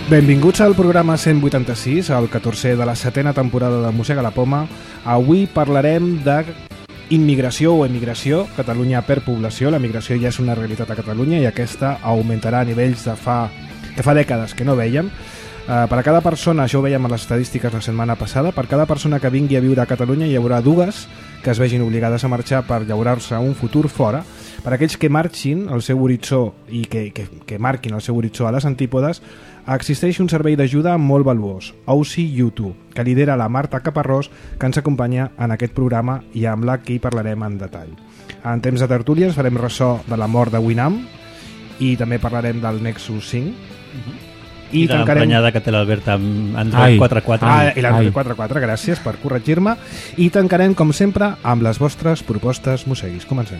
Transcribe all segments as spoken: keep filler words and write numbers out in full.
Benvinguts al programa cent vuitanta-sis, el catorzè de la setena temporada de Mossega la Poma. Avui parlarem d'immigració o emigració. Catalunya perd població, la migració ja és una realitat a Catalunya i aquesta augmentarà a nivells de fa, de fa dècades que no vèiem. Uh, per a cada persona, això ho vèiem a les estadístiques la setmana passada, per cada persona que vingui a viure a Catalunya hi haurà dues que es vegin obligades a marxar per llaurar-se un futur fora. Per aquells que marxin el seu horitzó i que, que, que marquin el seu horitzó a les antípodes, existeix un servei d'ajuda molt valuós, O C U dos, que lidera la Marta Caparrós, que ens acompanya en aquest programa i amb la que hi parlarem en detall. En temps de tertúlies farem ressò de la mort de Winamp i també parlarem del Nexus cinc. Uh-huh. I, I de tancarem... l'emprenyada que té l'Albert amb Android quatre quatre. Ah, i l'Android quatre quatre, gràcies per corregir-me. I tancarem, com sempre, amb les vostres propostes mosseguis. Comencem.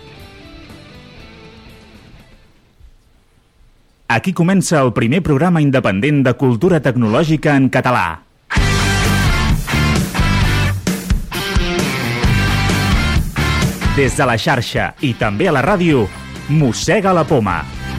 Aquí comença el primer programa independent de cultura tecnològica en català. Des de la xarxa i també a la ràdio, Mossega la Poma.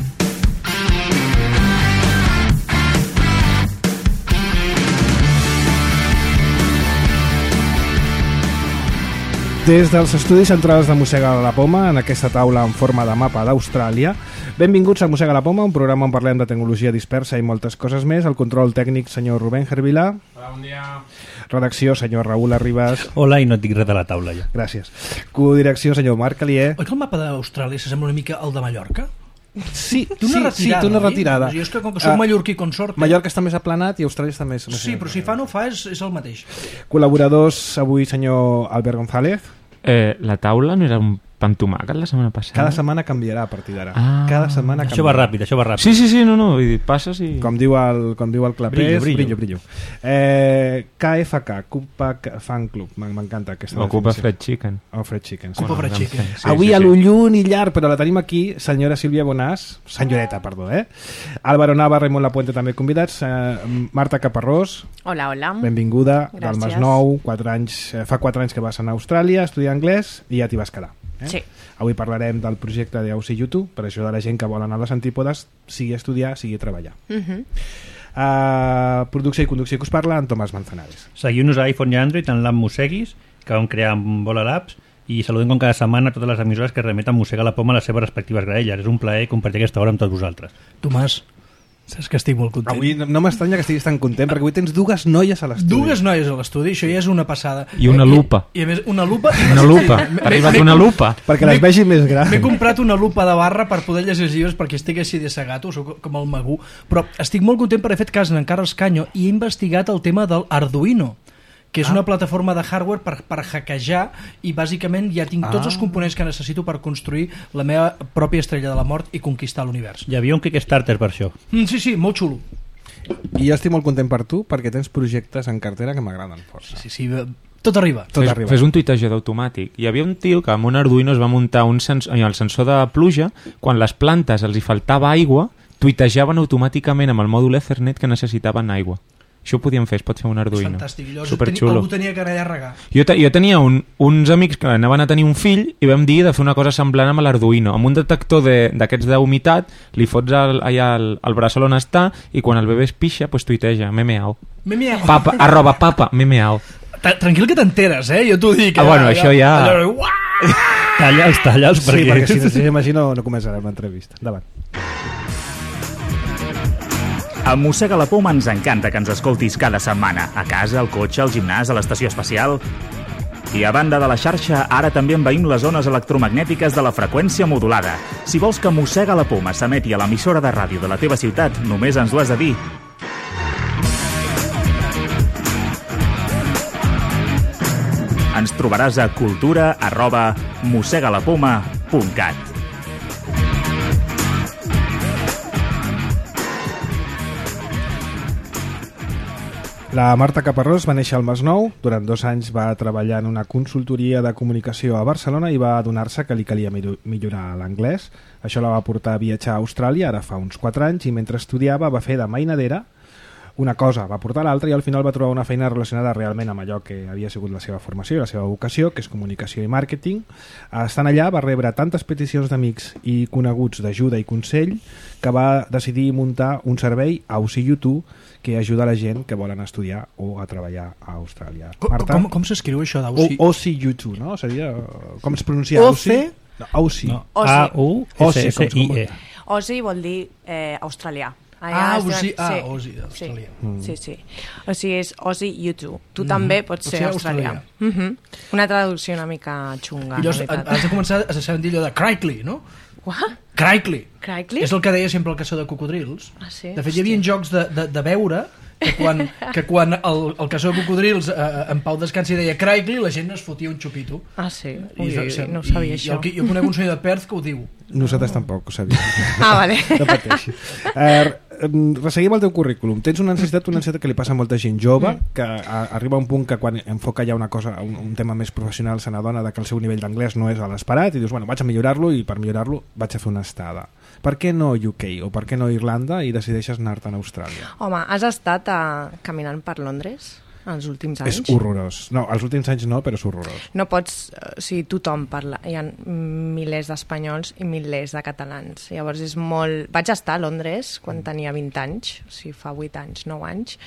Des dels estudis centrals de Mossega la Poma, en aquesta taula en forma de mapa d'Austràlia, benvinguts a Mossega la Poma, un programa on parlem de tecnologia dispersa i moltes coses més. El control tècnic, senyor Rubén Gervilà. Hola, bon dia. Redacció, senyor Raül Arribas. Hola, i no et dic res de la taula, ja. Gràcies. Codirecció, senyor Marc Alier. Oi que el mapa d'Austràlia s'assembla una mica al de Mallorca? Sí, té una sí, retirada, sí, té una retirada. Jo és que com que soc uh, mallorquí consort... Mallorca està més aplanat i Austràlia està més... Sí, però si fa no fa és, és el mateix. Col·laboradors avui, senyor Albert González. Eh, la taula no era un pan tomàquet la setmana passada? Cada setmana canviarà a partir d'ara. Ah. Cada setmana això canviarà. va ràpid, això va ràpid. Sí, sí, sí, no, no, vull dir, passes i... Com diu el, com diu el clapés, brillo, brillo, brillo. Eh, K F K, Cupa Fan Club, m'encanta aquesta o definició. Cupa Fried Chicken. O Fried Chicken. Cupa Bueno, Fried Chicken. sí, Avui sí, a sí. lo lluny i llarg, però la tenim aquí, senyora Sílvia Bonàs, senyoreta, perdó, eh? Álvaro Nava, Raimon Lapuente també convidats, eh, Marta Caparrós. Hola, hola. Benvinguda. Gràcies. Del Masnou, quatre anys, eh, fa quatre anys que vas anar a Austràlia a estudiar anglès i ja t'hi vas quedar. Eh? Sí. Avui parlarem del projecte de O C U dos, per això de la gent que vol anar a les antípodes, sigui a estudiar, sigui a treballar. Uh-huh. Uh, producció i conducció que us parla en Tomàs Manzanares. Seguiu-nos a iPhone i Android en l'App Mosseguis, que vam crear amb Bola Labs, i saludem com cada setmana totes les emissores que remeten Mossega la Poma a les seves respectives graelles. És un plaer compartir aquesta hora amb tots vosaltres. Tomàs, saps que estic molt content. Avui no, no m'estranya que estiguis tan content, perquè avui tens dues noies a l'estudi. Dues noies a l'estudi, això ja és una passada. I una lupa. I, i a més, una lupa... Una lupa. T'ha arribat una lupa. Perquè les vegi més grans. M'he comprat una lupa de barra per poder llegir els llibres perquè estic així de segato, soc com el Magú, però estic molt content per haver fet cas en Carles Canyo i he investigat el tema del Arduino, que és ah. una plataforma de hardware per, per hackejar i bàsicament ja tinc tots ah. els components que necessito per construir la meva pròpia estrella de la mort i conquistar l'univers. Hi havia un Kickstarter per això. Mm, sí, sí, molt xulo. I jo estic molt content per tu perquè tens projectes en cartera que m'agraden força. Sí, sí, tot arriba. Tot fes, arriba. Fes un tuitejador automàtic. Hi havia un tio que amb un Arduino es va muntar un sens el sensor de pluja, quan les plantes els hi faltava aigua, tuitejaven automàticament amb el mòdul Ethernet que necessitaven aigua. Això ho podíem fer, es pot fer un Arduino. Fantàstic. Llavors superxulo. Algú tenia que anar allà a regar. Jo, te, jo tenia un, uns amics que anaven a tenir un fill i vam dir de fer una cosa semblant amb l'Arduino. Amb un detector d'aquests de, d'humitat li fots el, allà el, el braçol on està i quan el bebè es pixa, pues tuiteja, me meao. Me meao. Papa, arroba papa, me meao. Tranquil que t'enteres, eh? Jo t'ho dic. Ah, eh? bueno, això ja... Allò, Talla'ls, talla'ls, Sí, perquè... perquè si no siguem així no, no començarem l'entrevista. Endavant. A Mossega la Poma ens encanta que ens escoltis cada setmana, a casa, al cotxe, al gimnàs, a l'estació espacial. I a banda de la xarxa, ara també envaïm les zones electromagnètiques de la freqüència modulada. Si vols que Mossega la Poma s'emeti a l'emissora de ràdio de la teva ciutat, només ens ho has de dir. Ens trobaràs a cultura arroba mossegalapoma punt cat. La Marta Caparrós va néixer al Masnou, durant dos anys va treballar en una consultoria de comunicació a Barcelona i va adonar-se que li calia millorar l'anglès. Això la va portar a viatjar a Austràlia, ara fa uns quatre anys, i mentre estudiava va fer de mainadera, una cosa va portar l'altra i al final va trobar una feina relacionada realment amb allò que havia sigut la seva formació i la seva vocació, que és comunicació i màrqueting. Estant allà va rebre tantes peticions d'amics i coneguts d'ajuda i consell que va decidir muntar un servei Aussie U two que ajuda a la gent que volen estudiar o a treballar a Austràlia. Com, Marta? com, com s'escriu això d'Aussie? Aussie U two, no? Seria... Com es pronuncia O Aussie? C? No, Aussie. No. Aussie. A U S S I E. Aussie vol dir eh, australià. Ah, estem- Aussie, ah, sí. Aussie, d'Austràlia. Sí, Mm. sí, sí. O sigui, és Aussie U two. Tu Mhm. també pots Pots ser ser australià. australià. Mhm. Una traducció una mica xunga. I llavors la veritat. has de començar a saber dir allò de Crikely, no? What? Crikely. Crikely? És el que deia sempre el caçador de cocodrils. Ah, sí? De fet, hi havia jocs de, de, de veure que quan, que quan el, el caçador de cocodrils eh, en Pau Descansi deia Crikely, la gent es fotia un xupito. Ah, sí? I, Ui, ui, i- ui, no ho sabia i, això. I el, jo conec un senyor de Perth que ho diu. Nosaltres tampoc ho sabíem. Ah, vale. No pateixi. Eh, resseguim el teu currículum. Tens una necessitat, una necessitat que li passa a molta gent jove, Mm. que a, arriba a un punt que quan enfoca ja una cosa, un, un tema més professional, se n'adona de que el seu nivell d'anglès no és a l'esperat i dius, bueno, vaig a millorar-lo i per millorar-lo vaig a fer una estada. Per què no U K o per què no Irlanda i decideixes anar-te'n a Austràlia? Home, has estat uh, caminant per Londres els últims anys? És horrorós. No, els últims anys no, però és horrorós. No pots... O sigui, tothom parla. Hi ha milers d'espanyols i milers de catalans. Llavors és molt... Vaig estar a Londres quan tenia vint anys, o sigui, fa vuit anys, nou anys,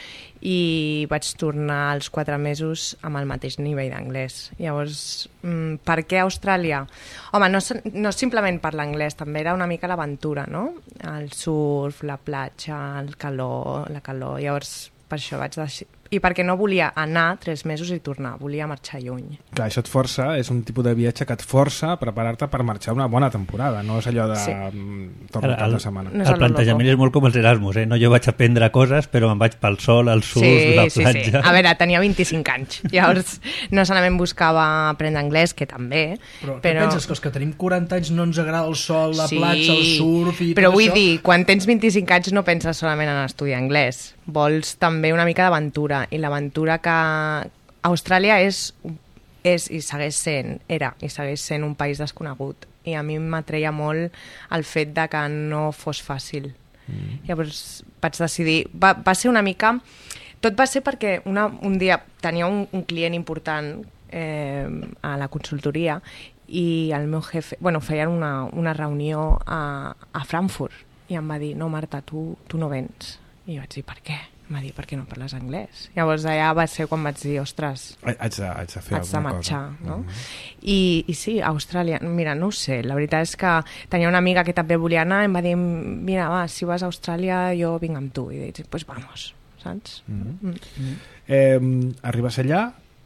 i vaig tornar als quatre mesos amb el mateix nivell d'anglès. Llavors, mm, per què Austràlia? Home, no, s- no simplement per l'anglès, també era una mica l'aventura, no? El surf, la platja, el calor, la calor. Llavors, per això vaig decidir... I perquè no volia anar tres mesos i tornar, volia marxar lluny. Clar, això et força, és un tipus de viatge que et força a preparar-te per marxar una bona temporada, no és allò de Sí. mm, tornar cap de setmana. No és El el plantejament loco. és molt com els Erasmus, eh? No, jo vaig aprendre coses, però me'n vaig pel sol, al surf, la sí, platja... sí. A veure, tenia vint-i-cinc anys. Llavors, no solament buscava aprendre anglès, que també, Però, però... però... penses que els que tenim quaranta anys no ens agrada el sol, la Sí, platja, el surf i però tot vull això? dir, quan tens vint-i-cinc anys no penses solament en estudiar anglès. Vols també una mica d'aventura, i l'aventura que Austràlia és, és i segueix sent, era i segueix sent un país desconegut. I a mi m'atreia molt el fet de que no fos fàcil. Mm. Llavors vaig decidir... Va, va ser una mica... Tot va ser perquè una, un dia tenia un, un client important eh, a la consultoria i el meu jefe... Bueno, feien una, una reunió a, a Frankfurt i em va dir, no, Marta, tu, tu no vens. I jo vaig dir, per què? Em va dir, per què no parles anglès? Llavors allà va ser quan vaig dir, ostres, Haig de, haig de fer haig de alguna marxar, cosa. no? Mhm. I, I sí, a Austràlia, mira, no ho sé, la veritat és que tenia una amiga que també volia anar i em va dir, mira, va, si vas a Austràlia jo vinc amb tu. I dic, pues vamos, saps? Mhm. Mm. Eh, arribes allà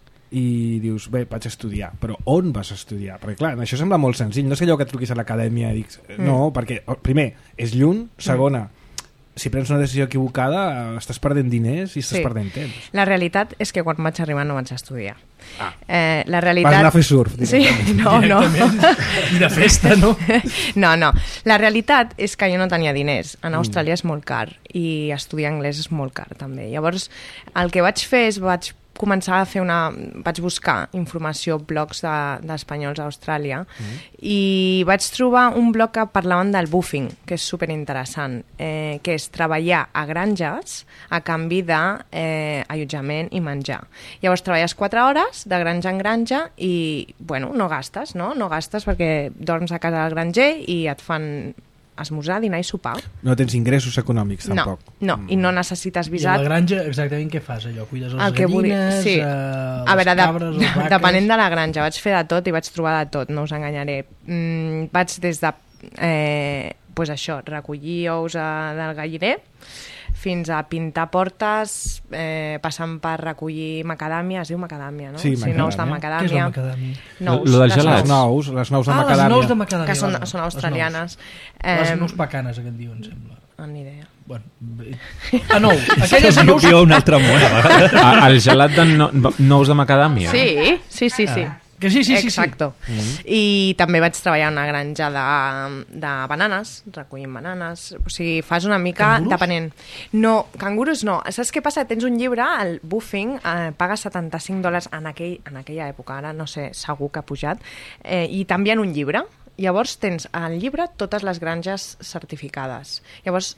i dius, bé, vaig a estudiar, però on vas a estudiar? Perquè clar, això sembla molt senzill, no és allò que truquis a l'acadèmia i dics, Mm. no, perquè oh, primer, és lluny, segona, si prens una decisió equivocada eh, estàs perdent diners i estàs Sí. perdent temps. La realitat és que quan vaig arribar no vaig estudiar. Ah. Eh, la realitat... Vas anar a fer surf, Sí, directament. no, no. I de festa, no? No, no. La realitat és que jo no tenia diners. Mm. En Austràlia és molt car i estudiar anglès és molt car també. Llavors, el que vaig fer és vaig començar a fer una... Vaig buscar informació, blogs de- d'espanyols a Austràlia Mm. i vaig trobar un blog que parlaven del buffing, que és superinteressant, eh, que és treballar a granges a canvi de eh, allotjament i menjar. Llavors treballes quatre hores de granja en granja i, bueno, no gastes, no? No gastes perquè dorms a casa del granger i et fan esmorzar, dinar i sopar. No tens ingressos econòmics, tampoc. No, no, i no necessites I a visat. la granja exactament què fas allò? Cuides les El que vull dir- gallines, sí. eh, A les veure, de, cabres, les vaques... depenent de la granja, vaig fer de tot i vaig trobar de tot, no us enganyaré. Mm, vaig des de, eh, pues això, recollir ous a, del galliner, fins a pintar portes, eh, passant per recollir macadàmia, es diu macadàmia, no? Sí, Sí, nous de macadàmia. Què és el macadàmia. macadàmia? Nous, Lo del les gelat. Les nous, les nous de Ah, les macadàmia. nous de macadàmia. que són, vale, són les australianes. nous. Les Eh, nous pacanes, que en diuen, sembla. ah, ni idea. Bueno, bé. ah, nou. Aquelles Viu, nous... viu un altre món, a vegades. Ah, el gelat de no, nous de macadàmia? Sí, sí, sí, sí. Que sí, sí, sí. Exacto. sí. Mm. I també vaig treballar en una granja de, de bananes, recollint bananes. O sigui, fas una mica Cangurus? depenent. No, cangurus no. Saps què passa? Tens un llibre, el Buffing, eh, paga setanta-cinc dòlars en, aquell, en aquella època, ara no sé, segur que ha pujat, eh, i t'envien un llibre. Llavors tens al llibre totes les granges certificades. Llavors,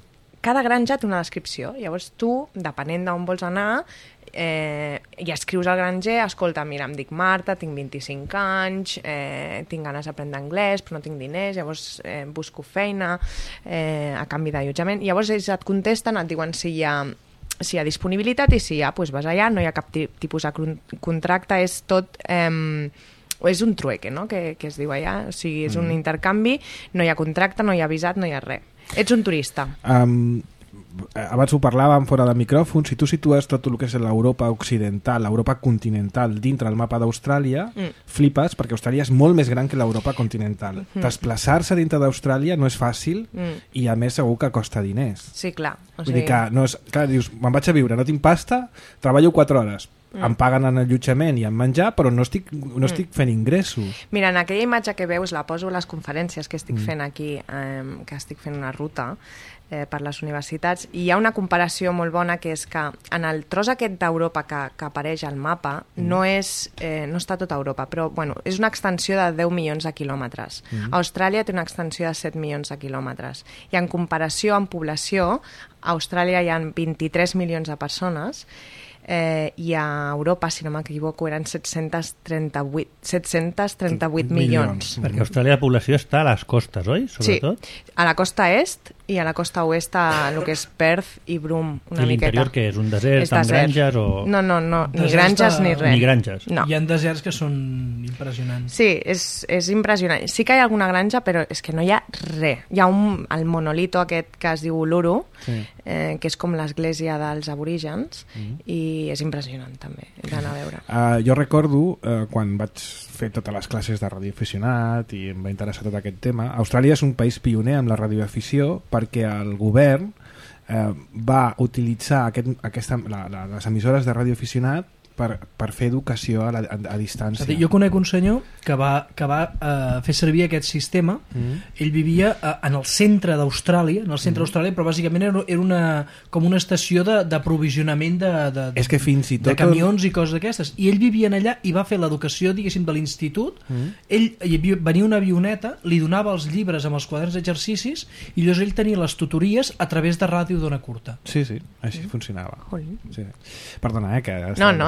cada granja té una descripció. Llavors tu, depenent d'on vols anar, eh, i escrius al granger, escolta, mira, em dic Marta, tinc vint-i-cinc anys, eh, tinc ganes d'aprendre anglès, però no tinc diners, llavors eh, busco feina eh, a canvi d'allotjament. Llavors ells et contesten, et diuen si hi ha si hi ha disponibilitat i si hi ha, doncs vas allà, no hi ha cap tipus de contracte, és tot... Eh, és un trueque, no?, que, que es diu allà, o sigui, és un intercanvi, no hi ha contracte, no hi ha visat, no hi ha res. Ets un turista. Um, abans ho parlàvem fora de micròfon, si tu situes tot el que és l'Europa occidental, l'Europa continental dintre el mapa d'Austràlia, mm. flipes, perquè Austràlia és molt més gran que l'Europa continental. Mm. Desplaçar-se dintre d'Austràlia no és fàcil mm. i a més segur que costa diners. Sí, clar. O sigui... Vull dir que no és, clar, dius, me'n vaig a viure, no tinc pasta, treballo quatre hores, mm. em paguen en allotjament i en menjar, però no estic, no estic mm. fent ingressos. Mira, en aquella imatge que veus, la poso a les conferències que estic mm. fent aquí, eh, que estic fent una ruta, Eh, per les universitats, i hi ha una comparació molt bona, que és que en el tros aquest d'Europa que, que apareix al mapa mm. no és, eh, no està tota Europa, però bueno, és una extensió de deu milions de quilòmetres. Mm. Austràlia té una extensió de set milions de quilòmetres. I en comparació amb població, a Austràlia hi ha vint-i-tres milions de persones, eh, i a Europa, si no m'equivoco, eren set-cents trenta-vuit milions. Perquè Austràlia la població està a les costes, oi? Sobretot. Sí, a la costa est i a la costa oest, a el que és Perth i Broome, una I l'interior miqueta. Que és un desert, és amb desert. Granges o... No, no, no, ni granges ni res. Ni granges. No. Hi ha deserts que són impressionants. Sí, és, és impressionant. Sí que hi ha alguna granja, però és que no hi ha res. Hi ha un, el monolito aquest que es diu Uluru, sí. eh, que és com l'església dels aborígens, mm. i és impressionant també, d'anar a veure. Uh, jo recordo, uh, quan vaig fer totes les classes de radioaficionat i em va interessar tot aquest tema, Austràlia és un país pioner amb la radioafició, perquè el govern eh, va utilitzar aquest, aquesta, la, la, les emissores de radioaficionat per, per fer educació a, la, a, a distància. Jo conec un senyor que va, que va eh, fer servir aquest sistema. Mm. Ell vivia eh, en el centre d'Austràlia, en el centre mm. d'Austràlia, però bàsicament era, era una, com una estació d'aprovisionament de, de, de, És que fins i tot de camions i coses d'aquestes. I ell vivia allà i va fer l'educació, diguéssim, de l'institut. Mm. Ell, hi havia, venia una avioneta, li donava els llibres amb els quaderns d'exercicis i llavors ell tenia les tutories a través de ràdio d'ona curta. Sí, sí, així mm. funcionava. Sí. Perdona, eh, que... No, no,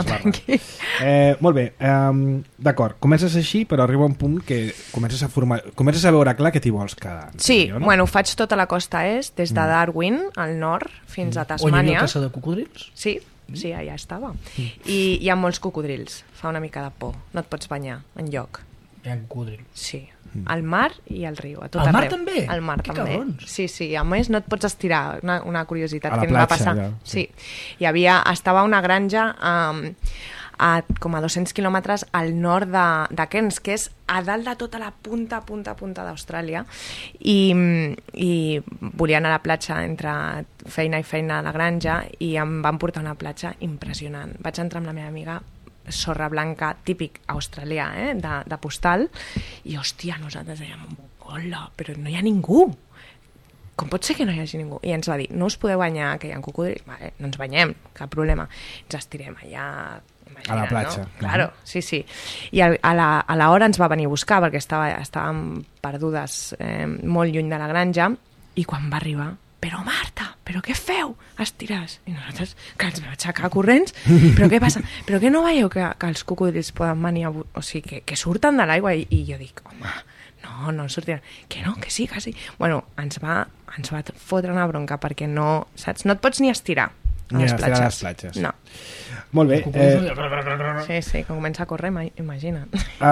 Eh, molt bé, eh, d'acord, comences així, però arriba un punt que comences a formar, comences a veure clar que t'hi vols quedar. Sí, no? Bueno, faig tota la costa est, des de Darwin, al nord, fins a Tasmània. On hi havia caça de cocodrils? Sí, sí, allà estava. I hi ha molts cocodrils, fa una mica de por, no et pots banyar enlloc. Hi ha cocodrils? Sí, al mar i al riu, a tot al arreu. mar també? Al mar que també. Cabrons. Sí, sí, a més no et pots estirar, una, una curiositat a que em va passar. Ja. Sí. Hi havia, estava una granja um, a com a dos-cents quilòmetres al nord de, de Cairns, que és a dalt de tota la punta, punta, punta d'Austràlia, i, i volia anar a la platja entre feina i feina a la granja i em van portar una platja impressionant. Vaig entrar amb la meva amiga, sorra blanca, típic australià, eh? de, de postal, i hòstia, nosaltres dèiem, hola, però no hi ha ningú. Com pot ser que no hi hagi ningú? I ens va dir, no us podeu banyar, que hi ha cocodrils. Vale, no ens banyem, cap problema. Ens estirem allà, imagina, a la platja. No? Claro, sí, sí. I a, a, la, a la hora ens va venir a buscar, perquè estava, estàvem perdudes eh, molt lluny de la granja, i quan va arribar, però Marta, però què feu? Estiràs. I nosaltres, que ens vam aixecar corrents, però què passa? Però què no veieu que, que els cocodrils poden venir, a, o sigui, que, que surten de l'aigua? I, I jo dic, home, no, no sortiran. Que no, que sí, que sí. Bueno, ens va, ens va fotre una bronca perquè no, saps? No et pots ni estirar a les platges. a les platges. No. Molt bé. Eh... Sí, sí, quan comença a córrer, imagina.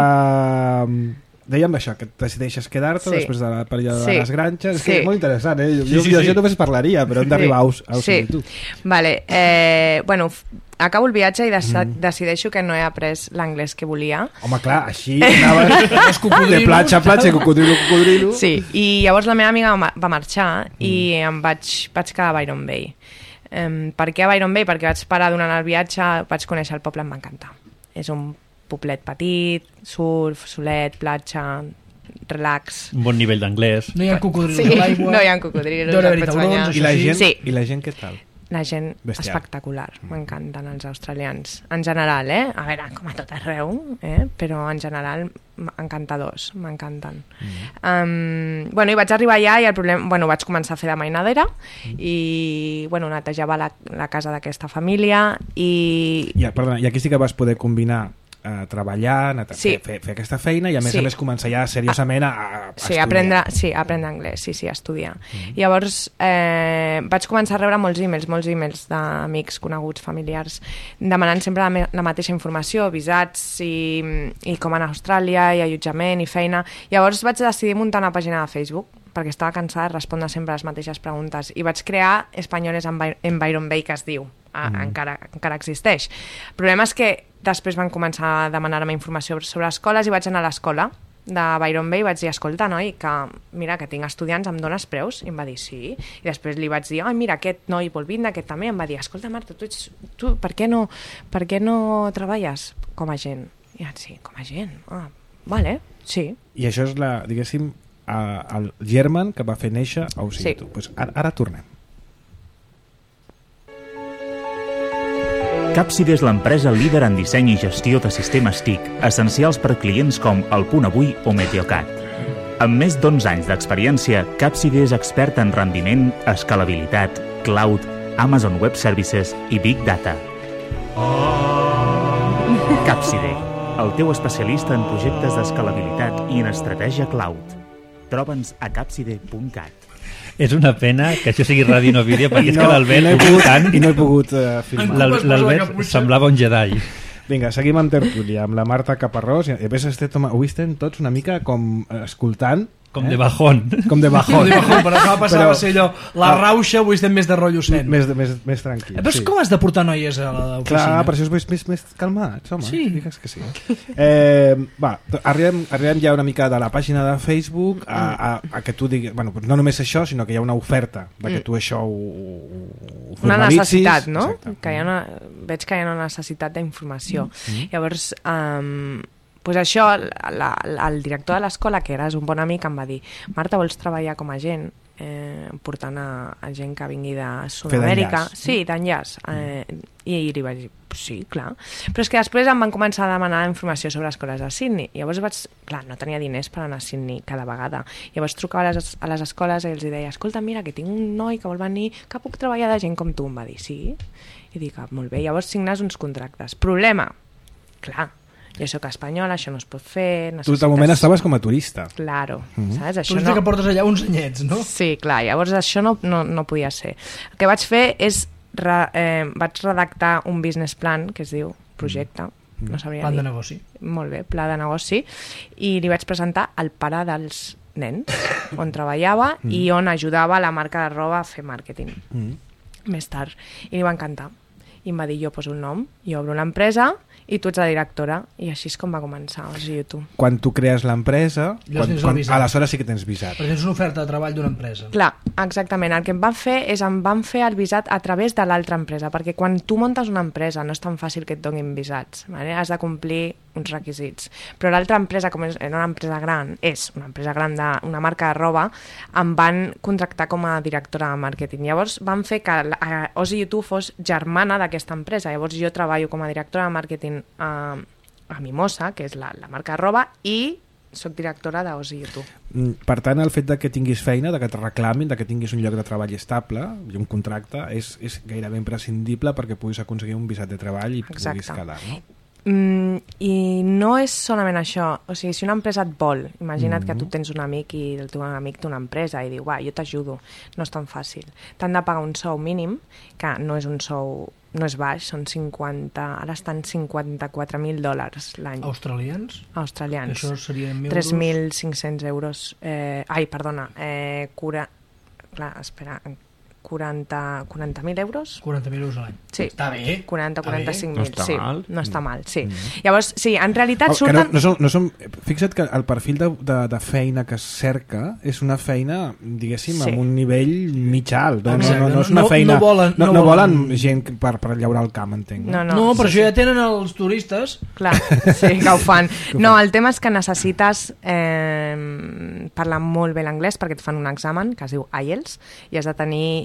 Uh, dèiem això, que decideixes quedar-te sí. després de la període sí. de les granges. Sí. Que és molt interessant, eh? Jo, sí, sí, jo, jo sí. només parlaria, però hem d'arribar sí. a Aus, sí. tu. Vale, eh, bueno, acabo el viatge i de mm. decideixo que no he après l'anglès que volia. Home, clar, així anaves de platja a platja, cocodrilo, cocodrilo. Sí, i llavors la meva amiga va marxar mm. i em vaig, vaig quedar a Byron Bay. Um, per què a Byron Bay? Perquè vaig parar durant el viatge, vaig conèixer el poble, em va encantar. És un poblet petit, surf, solet, platja, relax. Un bon nivell d'anglès. No hi ha cocodrils sí, a l'aigua. No hi ha cocodrils. Taurons, I la gent, sí. I la gent què tal? la gent Bestial. espectacular, m'encanten els australians en general, eh? A veure, com a tot arreu, eh? Però en general encantadors, m'encanten. Mm. Um, bueno, i vaig arribar allà i el problema, bueno, vaig començar a fer de mainadera mm. i bueno, netejava la, la casa d'aquesta família i... Ja, perdona, i aquí sí que vas poder combinar a treballar, a sí. fer, fer, fer aquesta feina i a més sí. a més començar ja seriosament a, a, a sí, estudiar. Aprendre, sí, aprendre anglès, sí, sí, a estudiar. Mm. Llavors eh, vaig començar a rebre molts e-mails, molts e-mails d'amics, coneguts, familiars, demanant sempre la, me la mateixa informació, visats i, i com anar a Austràlia, i allotjament i feina. Llavors vaig decidir muntar una pàgina de Facebook perquè estava cansada de respondre sempre les mateixes preguntes i vaig crear Espanyoles en Byron Bay, que es diu. Mm. Encara, encara existeix. El problema és que després van començar a demanar-me informació sobre escoles i vaig anar a l'escola de Byron Bay i vaig dir, escolta, noi, que mira, que tinc estudiants, em dones preus? I em va dir, sí. I després li vaig dir, ai, mira, aquest noi vol vindre, aquest també. Em va dir, escolta, Marta, tu, ets, tu per, què no, per què no treballes com a gent? I ja, sí, com a gent. Ah, vale, sí. I això és, la, diguéssim, a, el germen que va fer néixer a Ozzy sí. Tu. Pues ara, ara tornem. Capside és l'empresa líder en disseny i gestió de sistemes T I C, essencials per clients com El Punt Avui o Meteocat. Amb més d'onze anys d'experiència, Capside és expert en rendiment, escalabilitat, cloud, Amazon Web Services i Big Data. Capside, el teu especialista en projectes d'escalabilitat i en estratègia cloud. Troba'ns a capside punt cat. És una pena que això sigui ràdio no vídeo, perquè és no, que l'Albert no he pogut, tant... I no he pogut uh, filmar. L'Albert semblava un Jedi. Vinga, seguim amb tertúlia, amb la Marta Caparrós. I a més, avui estem tots una mica com escoltant... Com eh? de bajón. Com de bajón. Com de bajón, però acaba passant a ser allò... La ah, rauxa, avui estem més de rotllo cent. Més, més, més tranquil. Però sí. Com has de portar noies a l'oficina? Clar, per això és més, més, més calmats, home. Sí. Digues que sí. Eh, va, arribem, arribem ja una mica de la pàgina de Facebook a, a, a que tu diguis... Bueno, no només això, sinó que hi ha una oferta de que tu això ho, ho una necessitat, no? Exacte. Que hi ha una, veig que hi ha una necessitat d'informació. Mm. Llavors... Um, pues això, la, la, el director de l'escola, que era un bon amic, em va dir, Marta, vols treballar com a agent, eh, portant a, a gent que vingui de Sud-amèrica? Sí, d'enllaç. Eh, I li vaig dir, sí, clar. Però és que després em van començar a demanar informació sobre escoles a Sydney. Llavors vaig, clar, no tenia diners per anar a Sydney cada vegada. Llavors trucava a les, a les escoles i els deia, escolta, mira, que tinc un noi que vol venir, que puc treballar de gent com tu? Em va dir, sí. I dic, ah, molt bé. Llavors signes uns contractes. Problema, clar, jo soc espanyola, això no es pot fer... Necessites... Tu al moment estaves com a turista. Claro, mm-hmm. saps? Això Turista no... que portes allà uns anyets, no? Sí, clar, llavors això no, no, no podia ser. El que vaig fer és... Re, eh, vaig redactar un business plan, que es diu projecte, mm. no sabria Plan dir. de negoci. Molt bé, pla de negoci, i li vaig presentar al pare dels nens, on treballava mm. i on ajudava la marca de roba a fer màrqueting. Mm. Més tard. I li va encantar. I em va dir, jo poso un nom, jo obro una empresa i tu ets la directora, i així és com va començar el YouTube. Quan tu crees l'empresa, quan, quan, visat. aleshores sí que tens visat. Però tens una oferta de treball d'una empresa. Clar, exactament. El que em van fer és em van fer el visat a través de l'altra empresa, perquè quan tu muntes una empresa no és tan fàcil que et donin visats, vale? Has de complir uns requisits. Però l'altra empresa, com és una empresa gran, és una empresa gran d'una marca de roba, em van contractar com a directora de màrqueting. Llavors van fer que Ozzy YouTube fos germana d'aquesta empresa. Llavors jo treballo com a directora de màrqueting a, a Mimosa, que és la, la marca de roba, i soc directora d'Ozzy YouTube. Per tant, el fet de que tinguis feina, de que et reclamin, de que tinguis un lloc de treball estable i un contracte, és, és gairebé imprescindible perquè puguis aconseguir un visat de treball i Exacte. puguis quedar, no? Mm, i no és solament això, o sigui, si una empresa et vol, imagina't mm-hmm. que tu tens un amic i el teu amic té una empresa i diu, va, jo t'ajudo, no és tan fàcil, t'han de pagar un sou mínim, que no és un sou, no és baix, són cinquanta, ara estan cinquanta-quatre mil dòlars l'any. Australians? Australians. Això serien mil tres mil cinc-cents euros, eh, ai, perdona, eh, cura, clar, espera, quaranta mil euros? quaranta mil euros a l'any. Sí. Està bé. quaranta a quaranta-cinc mil, No està sí. mal. No està mal, sí. Mm. Llavors, sí, en realitat Oh, surten... no, no som, no som, fixa't que el perfil de, de, de feina que es cerca és una feina, diguéssim, Sí. amb un nivell mig alt. No, no, Exacte. no, no és una No- feina... no volen- no, no no volen volen gent per, per llaurar el camp, entenc. No, No, no, però sí, això ja tenen els turistes. Clar, sí, que ho fan. No, el tema és que necessites eh, parlar molt bé l'anglès perquè et fan un examen que es diu I E L T S i has de tenir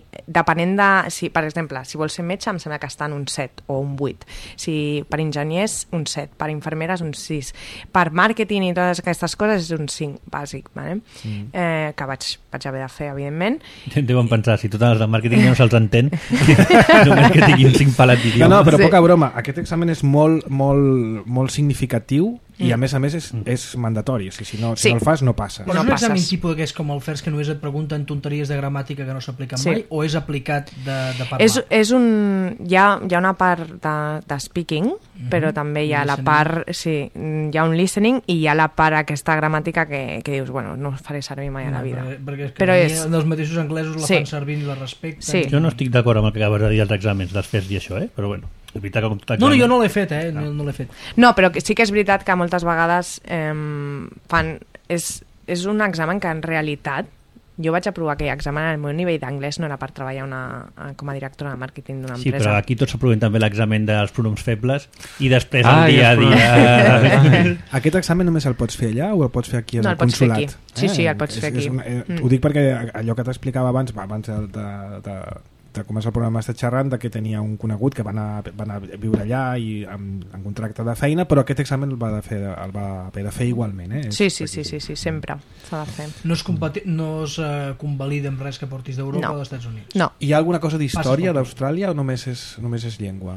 depenent de... Si, per exemple, si vols ser metge, em sembla que està en un set o un vuit. Si per enginyers, un set. Per infermeres, un sis. Per màrqueting i totes aquestes coses és un cinc, bàsic, vale? mm. eh, que vaig, vaig haver de fer, evidentment. Deuen pensar, si totes les de màrqueting no se'ls entén, només que tinguin cinc palats d'idiomes. No, no, però sí. poca broma. Aquest examen és molt, molt, molt significatiu i a més a més és, és mandatori, o sigui, si, no, si sí. no el fas no passes. Però no és un examen passes. tipus d'aquests com el F E R S que només et pregunten tonteries de gramàtica que no s'apliquen Sí. mai, o és aplicat de, de parlar? És, és un... Hi ha, hi ha una part de, de speaking, mm-hmm. però també hi ha Listening. la part... Sí, hi ha un listening i hi ha la part aquesta gramàtica que, que dius, bueno, no faré servir mai a la vida. Perquè, perquè és que Però és... és- els mateixos anglesos la Sí. fan servir i la respecten. Sí. Jo no estic d'acord amb el que acabes de dir als exàmens dels F E R S i això, eh? Però bueno, és veritat que com tot No, no, examen... jo no l'he fet, eh? No, no l'he fet. No, però que sí que és veritat que moltes vegades eh, fan... És, és un examen que en realitat jo vaig aprovar aquell examen, el meu nivell d'anglès no era per treballar una, com a directora de màrqueting d'una Sí, empresa. però aquí tots aprovem també l'examen dels pronoms febles i després Ah, el i dia a els dia... Aquest examen només el pots fer allà o el pots fer aquí en No, el el pots fer consulat? aquí. Sí, sí, el pots És- fer és aquí. una- eh, Mm. Ho dic perquè allò que t'explicava abans, va, abans de, de, de, de començar el programa estat xerrant, de que tenia un conegut que va anar, va anar a viure allà i amb, amb contracte de feina, però aquest examen el va, de fer, el va haver de fer igualment. Eh? Sí, sí, sí, sí, sí, sempre s'ha de fer. No es, compati... no es uh, convalida amb res que portis d'Europa No. o dels Estats Units. No, Hi ha alguna cosa d'història Passa per d'Austràlia o només és, només és llengua?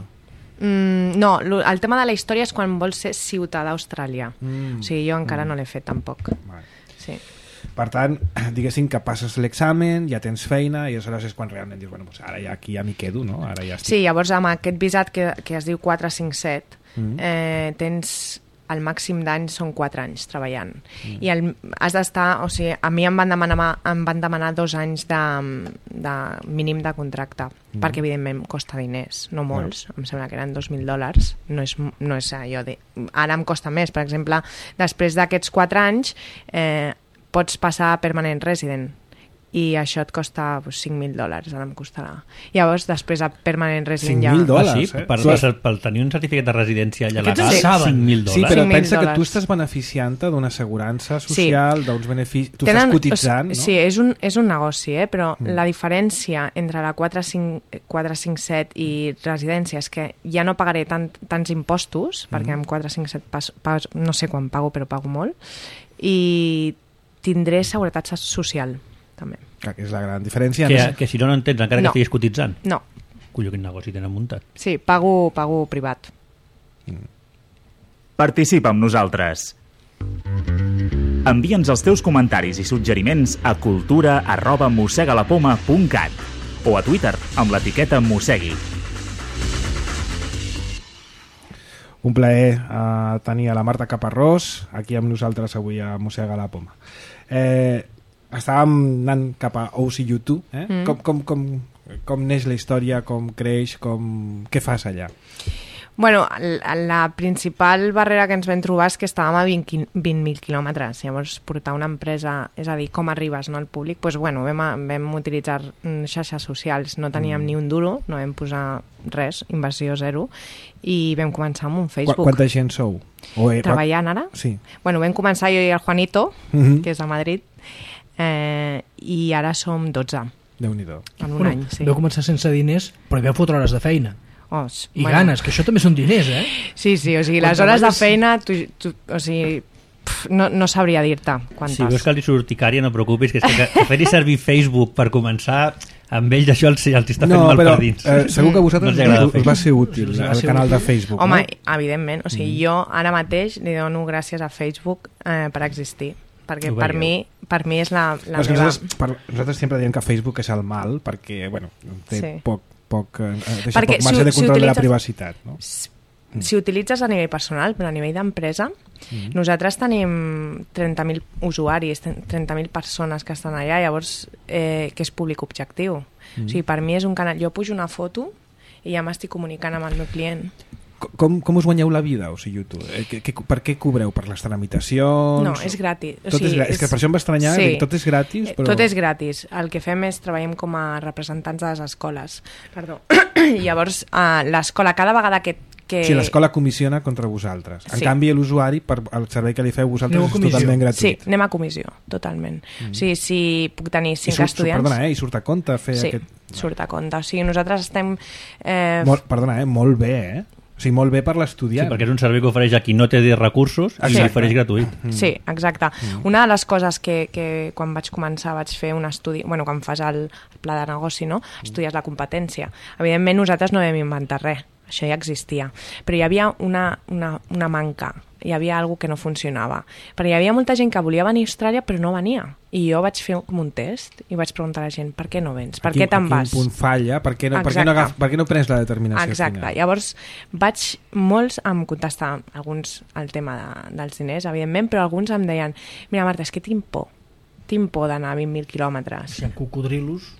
mm, no lo- el tema de la història és quan vols ser ciutadà d'Austràlia. Mm. O sigui, jo encara no l'he fet tampoc. Vale. Sí. Per tant, diguéssim que passes l'examen, ja tens feina i aleshores és quan realment dius, bueno, doncs ara ja aquí ja m'hi quedo, no? Ara ja estic... Sí, llavors amb aquest visat que, que es diu quatre cinc set, Mm. eh, tens el màxim d'anys són quatre anys treballant. Mm. I el, has d'estar, o sigui, a mi em van demanar, em van demanar dos anys de, de mínim de contracte, mm. perquè evidentment costa diners, no molts, mm. em sembla que eren dos mil dòlars, no és, no és allò de... Ara em costa més, per exemple, després d'aquests quatre anys eh, pots passar a permanent resident, i això et costa pues, cinc mil dòlars, ara em costarà. Llavors, després a permanent resident cinc ja... mil dòlars, Ah, sí? eh? Per, Clar. per, per tenir un certificat de residència allà Aquests legal, en saben. cinc mil Sí, dòlars. però cinc mil pensa que tu dòlars. estàs beneficiant-te d'una assegurança social, d'uns beneficis... Tu Tenen- estàs cotitzant, o, no? Sí, és un, és un negoci, eh? Però mm. la diferència entre la quatre cinc set i residència és que ja no pagaré tant, tants impostos, mm. perquè amb quatre cinc set pas, pas, no sé quan pago, però pago molt, i tindré seguretat social, també. Que és la gran diferència. Que, A més, que si no no entens, encara No. que estiguis cotitzant. No, Colló, quin negoci tenen muntat. sí, pago, pago privat. Participa amb nosaltres. Envia'ns els teus comentaris i suggeriments a cultura arroba mossegalapoma punt cat o a Twitter amb l'etiqueta mossegui. un plaer uh, tenir a la Marta Caparrós aquí amb nosaltres avui a Mossega la Poma. Eh, estàvem anant cap a O C U dos, eh? Mm. Com, com, com, com neix la història, com creix, com... què fas allà? Bueno, la, la principal barrera que ens vam trobar és que estàvem a vint mil quilòmetres. Llavors, portar una empresa, és a dir, com arribes no, al públic, doncs, bueno, vam, vam utilitzar xarxes socials, no teníem mm. ni un duro, no vam posar res, inversió zero, i vam començar amb un Facebook. Qu Quanta gent sou? O, eh, Treballant ara? Sí. Bueno, vam començar jo i el Juanito, Mm -hmm. que és de Madrid, eh, i ara som dotze, Déu-n'hi-do. en un Bueno, any. Sí. Vau començar sense diners, però hi vau fotre hores de feina. Oh, I bueno. ganes, que això també són diners, eh? Sí, sí, o sigui, Quan les hores de treballes- feina, tu, tu, o sigui, pf, no, no sabria dir-te quantes. Si veus que li surt urticària, no preocupis, que, és que, que fer-hi servir Facebook per començar, amb ells això els, els està fent No, mal però per dins. eh, segur que a vosaltres No els agrada us, us va ser útil Us va el ser canal de útil. Facebook, Home, no? evidentment, o sigui, mm. jo ara mateix li dono gràcies a Facebook eh, per existir, perquè Ho per veieu. mi, per mi és la, la És que meva... nosaltres, per, nosaltres sempre diem que Facebook és el mal perquè, bueno, té Sí. poc, poc, eh, deixa Perquè poc marge si- de si control de la utilitzes- privacitat, no? Si utilitzes a nivell personal, però a nivell d'empresa, mm. nosaltres tenim trenta mil usuaris, trenta mil persones que estan allà, llavors, eh, que és públic objectiu. Mm. O sigui, per mi és un canal... Jo pujo una foto i ja m'estic comunicant amb el meu client. Com, com us guanyeu la vida, o sigui, tu? Eh, que, que, per què cobreu? Per les tramitacions? No, és gratis. O Tot sigui, és, gra- és que per això em va estranyar, sí. dic, tot és gratis, però... Tot és gratis. El que fem és treballem com a representants de les escoles. Perdó. Llavors, uh, l'escola, cada vegada que, que... Si l'escola comissiona contra vosaltres. En Sí. canvi, l'usuari, per el servei que li feu vosaltres, Aneu a és comissió. totalment Sí, gratuït. anem a comissió, totalment. Mm. O sigui, si puc tenir I cinc surt, estudiants... perdona, eh? I surt a compte fer sí, aquest... surt a compte. O sigui, nosaltres estem... Eh, Molt, perdona, eh? Molt bé, eh? O sigui, molt bé per Sí, l'estudiant. perquè és un servei que ofereix a qui no té recursos i Exacte. l'ofereix gratuït. Sí, exacte. Mm. Una de les coses que, que quan vaig començar vaig fer un estudi, bueno, quan fas el, el pla de negoci, no? Estudies la competència. Evidentment nosaltres no vam inventar res, això ja existia, però hi havia una, una, una manca, hi havia alguna que no funcionava, perquè hi havia molta gent que volia venir a Austràlia però no venia, i jo vaig fer com un test i vaig preguntar a la gent, per què no vens? Per Aquí- què te'n aquí vas? un punt falla, per què no, per què no, Exacte. agaf, per què no prens la determinació Exacte, final? llavors vaig, molts em contestar, alguns el tema de, dels diners, evidentment, però alguns em deien, mira Marta, és que tinc por, tinc por d'anar a vint mil quilòmetres. Si hi ha cocodrilos...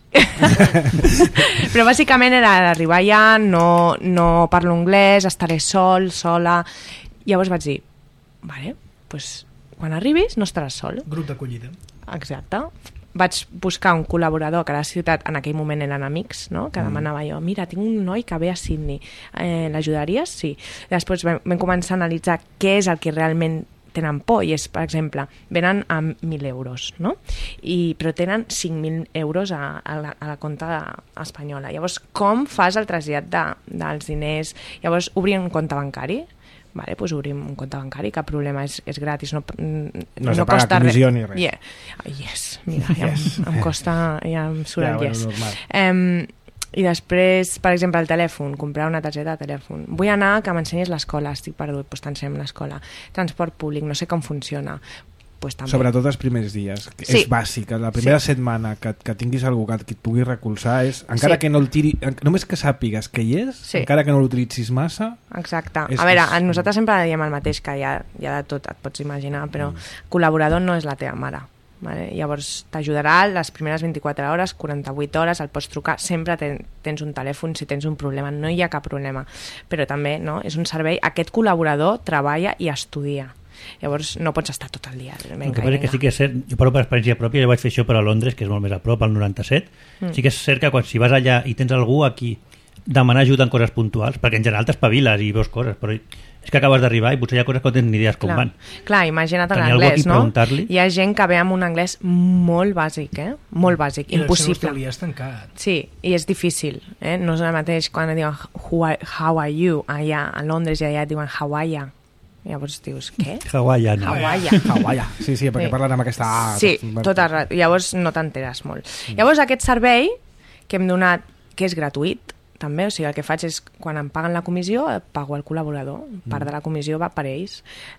Però bàsicament era d'arribar allà, no, no parlo anglès, estaré sol, sola... Llavors vaig dir, vale, pues, quan arribis no estaràs sol. Grup d'acollida. Exacte. Vaig buscar un col·laborador que a la ciutat en aquell moment eren amics, no? Que demanava jo, mira, tinc un noi que ve a Sydney, eh, l'ajudaries? Sí. Després vam, vam començar a analitzar què és el que realment tenen por, i és, per exemple, venen a mil euros, no? I, però tenen cinc mil euros a, a, la, a la compta espanyola. Llavors, com fas el trasllat de, dels diners? Llavors, obrir un compte bancari, vale, pues obrim un compte bancari, cap problema, és, és gratis, no, no, No has de pagar costa comissió res. ni res. Yeah. Oh, yes, mira, ja Yes. em, em costa, ja em surt Ja, el bueno, yes. normal. Em, I després, per exemple, el telèfon, comprar una targeta de telèfon. Vull anar que m'ensenyis l'escola, estic perdut, doncs t'ensenyem l'escola. Transport públic, no sé com funciona. Pues també. Sobretot els primers dies, que Sí. és bàsic. La primera Sí. setmana que, que tinguis algú que, que et pugui recolzar és, encara Sí. que no el tiri, en- només que sàpigues que hi és, Sí. encara que no l'utilitzis massa, Exacte. És- a veure, és- nosaltres sempre diem el mateix, que hi ha, hi ha de tot, et pots imaginar, però Mm. col·laborador no és la teva mare. Vale? Llavors t'ajudarà les primeres vint-i-quatre hores, quaranta-vuit hores, el pots trucar, sempre ten, tens un telèfon si tens un problema, no hi ha cap problema, però també no, és un servei, aquest col·laborador treballa i estudia, llavors no pots estar tot el dia. El que passa és que sí que és cert, jo parlo per experiència pròpia, jo vaig fer això per a Londres, que és molt més a prop, al noranta-set, mm. sí que és cert que quan si vas allà i tens algú aquí demanar ajuda en coses puntuals, perquè en general t'espaviles i veus coses, però és que acabes d'arribar i potser hi ha coses que no tens ni idees com Clar, van. clar, imagina't en Tenir algú a anglès, qui no? preguntar-li. Hi ha gent que ve amb un anglès molt bàsic, eh? Molt bàsic, I l'accent impossible. australià és tancat. Sí, i és difícil, eh? No és el mateix quan et diuen "Who are- how are you allà a Londres i allà et diuen how are you. Llavors dius, què? Hawaii, no. Hawaii. Hawaii. Sí, sí, perquè Sí. parlen amb aquesta... A, Sí, tot el rato. Llavors no t'enteres molt. Llavors aquest servei que hem donat, que és gratuït, també, o sigui, el que faig és, quan em paguen la comissió, pago al col·laborador, part de la comissió va per ells.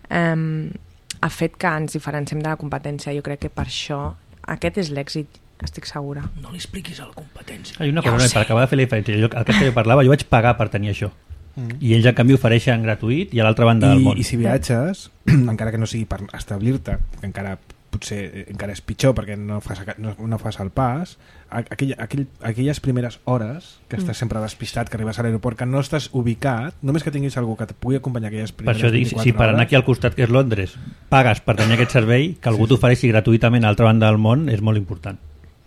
Um, ha fet que ens diferenciem de la competència. Jo crec que per això, aquest és l'èxit, estic segura. No li expliquis a la competència. Hi ha una Ja ho cosa, sé. per acabar de fer la diferència, jo, el que jo parlava, jo vaig pagar per tenir això. I ells, en canvi, ofereixen gratuït i a l'altra banda del I, món. I si viatges, encara que no sigui per establir-te, que encara potser eh, encara és pitjor perquè no fas, no, no fas el pas, a- aquell, aquell, aquelles primeres hores que estàs sempre despistat, que arribes a l'aeroport, que no estàs ubicat, només que tinguis algú que et pugui acompanyar aquelles Per primeres això dic, si, vint-i-quatre si per anar hores, aquí al costat, que és Londres, pagues per tenir aquest servei, que algú t'ofereixi gratuïtament a l'altra banda del món, és molt important.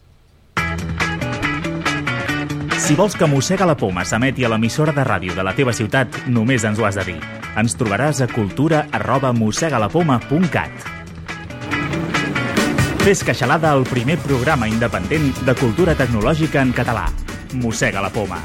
Si vols que Mossega la Poma s'emeti a l'emissora de ràdio de la teva ciutat, només ens ho has de dir. Ens trobaràs a cultura arroba mossegalapoma punt cat. Fes queixalada al primer programa independent de cultura tecnològica en català. Mossega la Poma.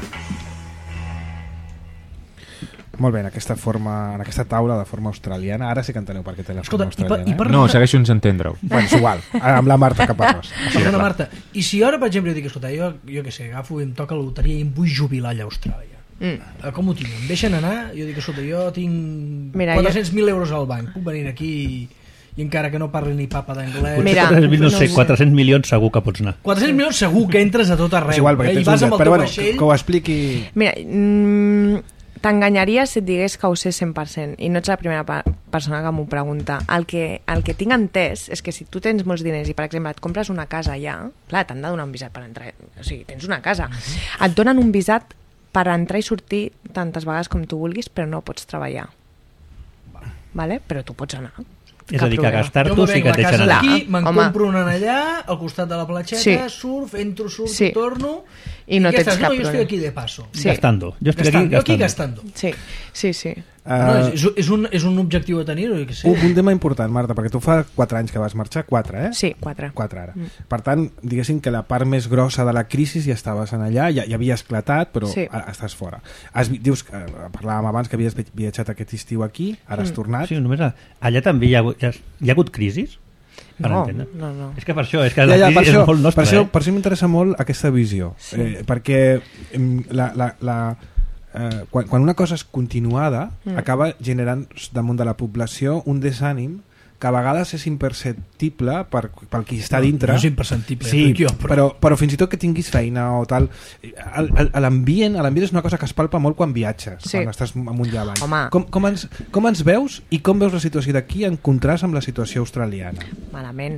Molt bé, en aquesta, forma, en aquesta taula de forma australiana, ara sí que enteneu per què té la Escolta, forma i per- australiana. i per- eh? No, segueixo sense entendre-ho. Bueno, és igual, amb la Marta que parles. Perdona, Marta, i si ara, per exemple, jo dic, escolta, jo, jo què sé, agafo i em toca la loteria i em vull jubilar allà a Austràlia. Mm. Eh, Com ho tinc? Em deixen anar? Jo dic, escolta, jo tinc Mira, quatre-cents mil euros al banc, puc venir aquí i, i encara que no parli ni papa d'anglès... Mira, quatre-cents mil, no, no sé, sé. quatre-cents milions segur que pots anar. quatre-cents milions segur que entres a tot arreu. És igual, perquè eh? I tens vas un amb jet, el però teu bueno, vaixell... que, que ho expliqui... Mira, mm, t'enganyaria si et digués que ho sé cent per cent i no ets la primera pa- persona que m'ho pregunta. El que, el que tinc entès és que si tu tens molts diners i, per exemple, et compres una casa allà, clar, t'han de donar un visat per entrar. O sigui, tens una casa. Et donen un visat per entrar i sortir tantes vegades com tu vulguis, però no pots treballar. Vale? Però tu pots anar. És Cap a dir, que problema. gastar-t'ho Jo sí venc que la et deixen casa anar. d'aquí, Clar, me'n home. compro una allà, al costat de la platxeta, Sí. surf, entro, surf Sí. i torno, I no I tens estàs, cap no, jo estic problema. aquí de paso. Sí. Gastando. Jo estic Gastando. Jo aquí aquí gastando. gastando. Sí, sí, sí. No, Uh, és, és, un, és un objectiu a tenir, o jo què sé. un, un tema important, Marta, perquè tu fa quatre anys que vas marxar, quatre, eh? Sí, quatre. Quatre ara. Mm. Per tant, diguéssim que la part més grossa de la crisi ja estaves en allà, ja, ja havia esclatat, però Sí. ara estàs fora. Has, vi- dius, que, eh, parlàvem abans que havies vi- viatjat aquest estiu aquí, ara has Mm. tornat. Sí, només a... allà també hi ha, hagut- hi ha, hi ha hagut crisis? Per No, entendre. no, no. És que per això, és que Ja, la ja, per crisi això, és molt nostra, per això, eh? per això m'interessa molt aquesta visió, Sí. eh, perquè em, la, la, la, eh, quan, quan una cosa és continuada Mm. acaba generant damunt de la població un desànim que a vegades és imperceptible per, pel qui està dintre. No és imperceptible, Sí, ja jo, però... però... Però, però fins i tot que tinguis feina o tal, el- el- l'ambient l'ambient és una cosa que es palpa molt quan viatges, Sí. quan estàs amunt i avall. Home. Com, com, ens, com ens veus i com veus la situació d'aquí en contrast amb la situació australiana? Malament.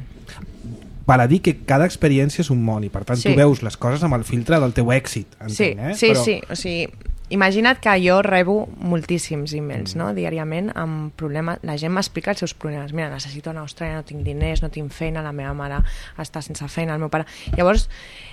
Val a dir que cada experiència és un món i per tant Sí. tu veus les coses amb el filtre del teu èxit, entenc, Sí, eh? sí, Però... sí. O sigui, imagina't que jo rebo moltíssims emails, no?, diàriament amb problemes. La gent m'explica els seus problemes. Mira, necessito anar a Austràlia, no tinc diners, no tinc feina, la meva mare està sense feina, el meu pare... Llavors,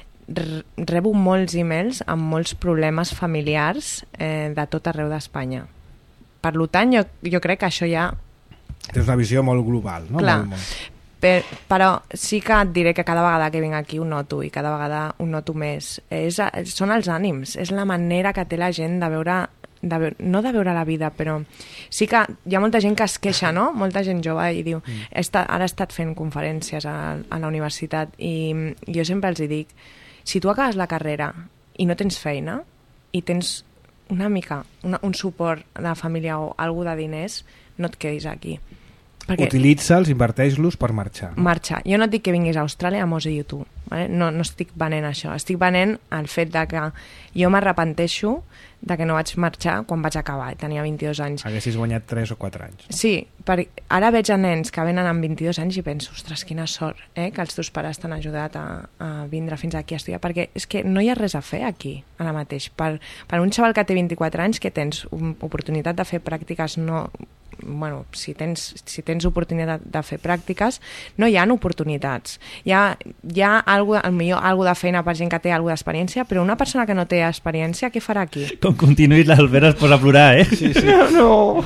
r- rebo molts emails amb molts problemes familiars eh, de tot arreu d'Espanya. Per tant, jo, jo crec que això ja... Tens una visió molt global, no? Clar. Molt, molt. Per, però sí que et diré que cada vegada que vinc aquí ho noto, i cada vegada ho noto més. És, són els ànims, és la manera que té la gent de veure, de veure, no de veure la vida, però sí que hi ha molta gent que es queixa, no? Molta gent jove, i diu, mm. he estat, ara he estat fent conferències a, a la universitat, i jo sempre els hi dic, si tu acabes la carrera i no tens feina, i tens una mica, una, un suport de la família o algú de diners, no et quedis aquí. Perquè Utilitza'ls, inverteix-los per marxar. marxar. Jo no et dic que vinguis a Austràlia a Mos i tu, vale? no, no estic venent això, estic venent el fet de que jo m'arrepenteixo de que no vaig marxar quan vaig acabar, tenia vint-i-dos anys. Haguessis guanyat tres o quatre anys. Sí, per, ara veig a nens que venen amb vint-i-dos anys i penso, ostres, quina sort, eh? que els teus pares t'han ajudat a, a vindre fins aquí a estudiar, perquè és que no hi ha res a fer aquí, ara mateix. Per, per un xaval que té vint-i-quatre anys, que tens un, oportunitat de fer pràctiques, no... bueno, si tens, si tens oportunitat de fer pràctiques, no hi ha oportunitats. Hi ha, hi ha algo, millor algo de feina per gent que té alguna d'experiència, però una persona que no té experiència, què farà aquí? Com continuïs, l'Albert es posa a plorar, eh? Sí, sí. No, no.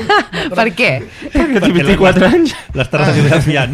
Per què? Que té vint-i-quatre anys. L'estàs desafiant.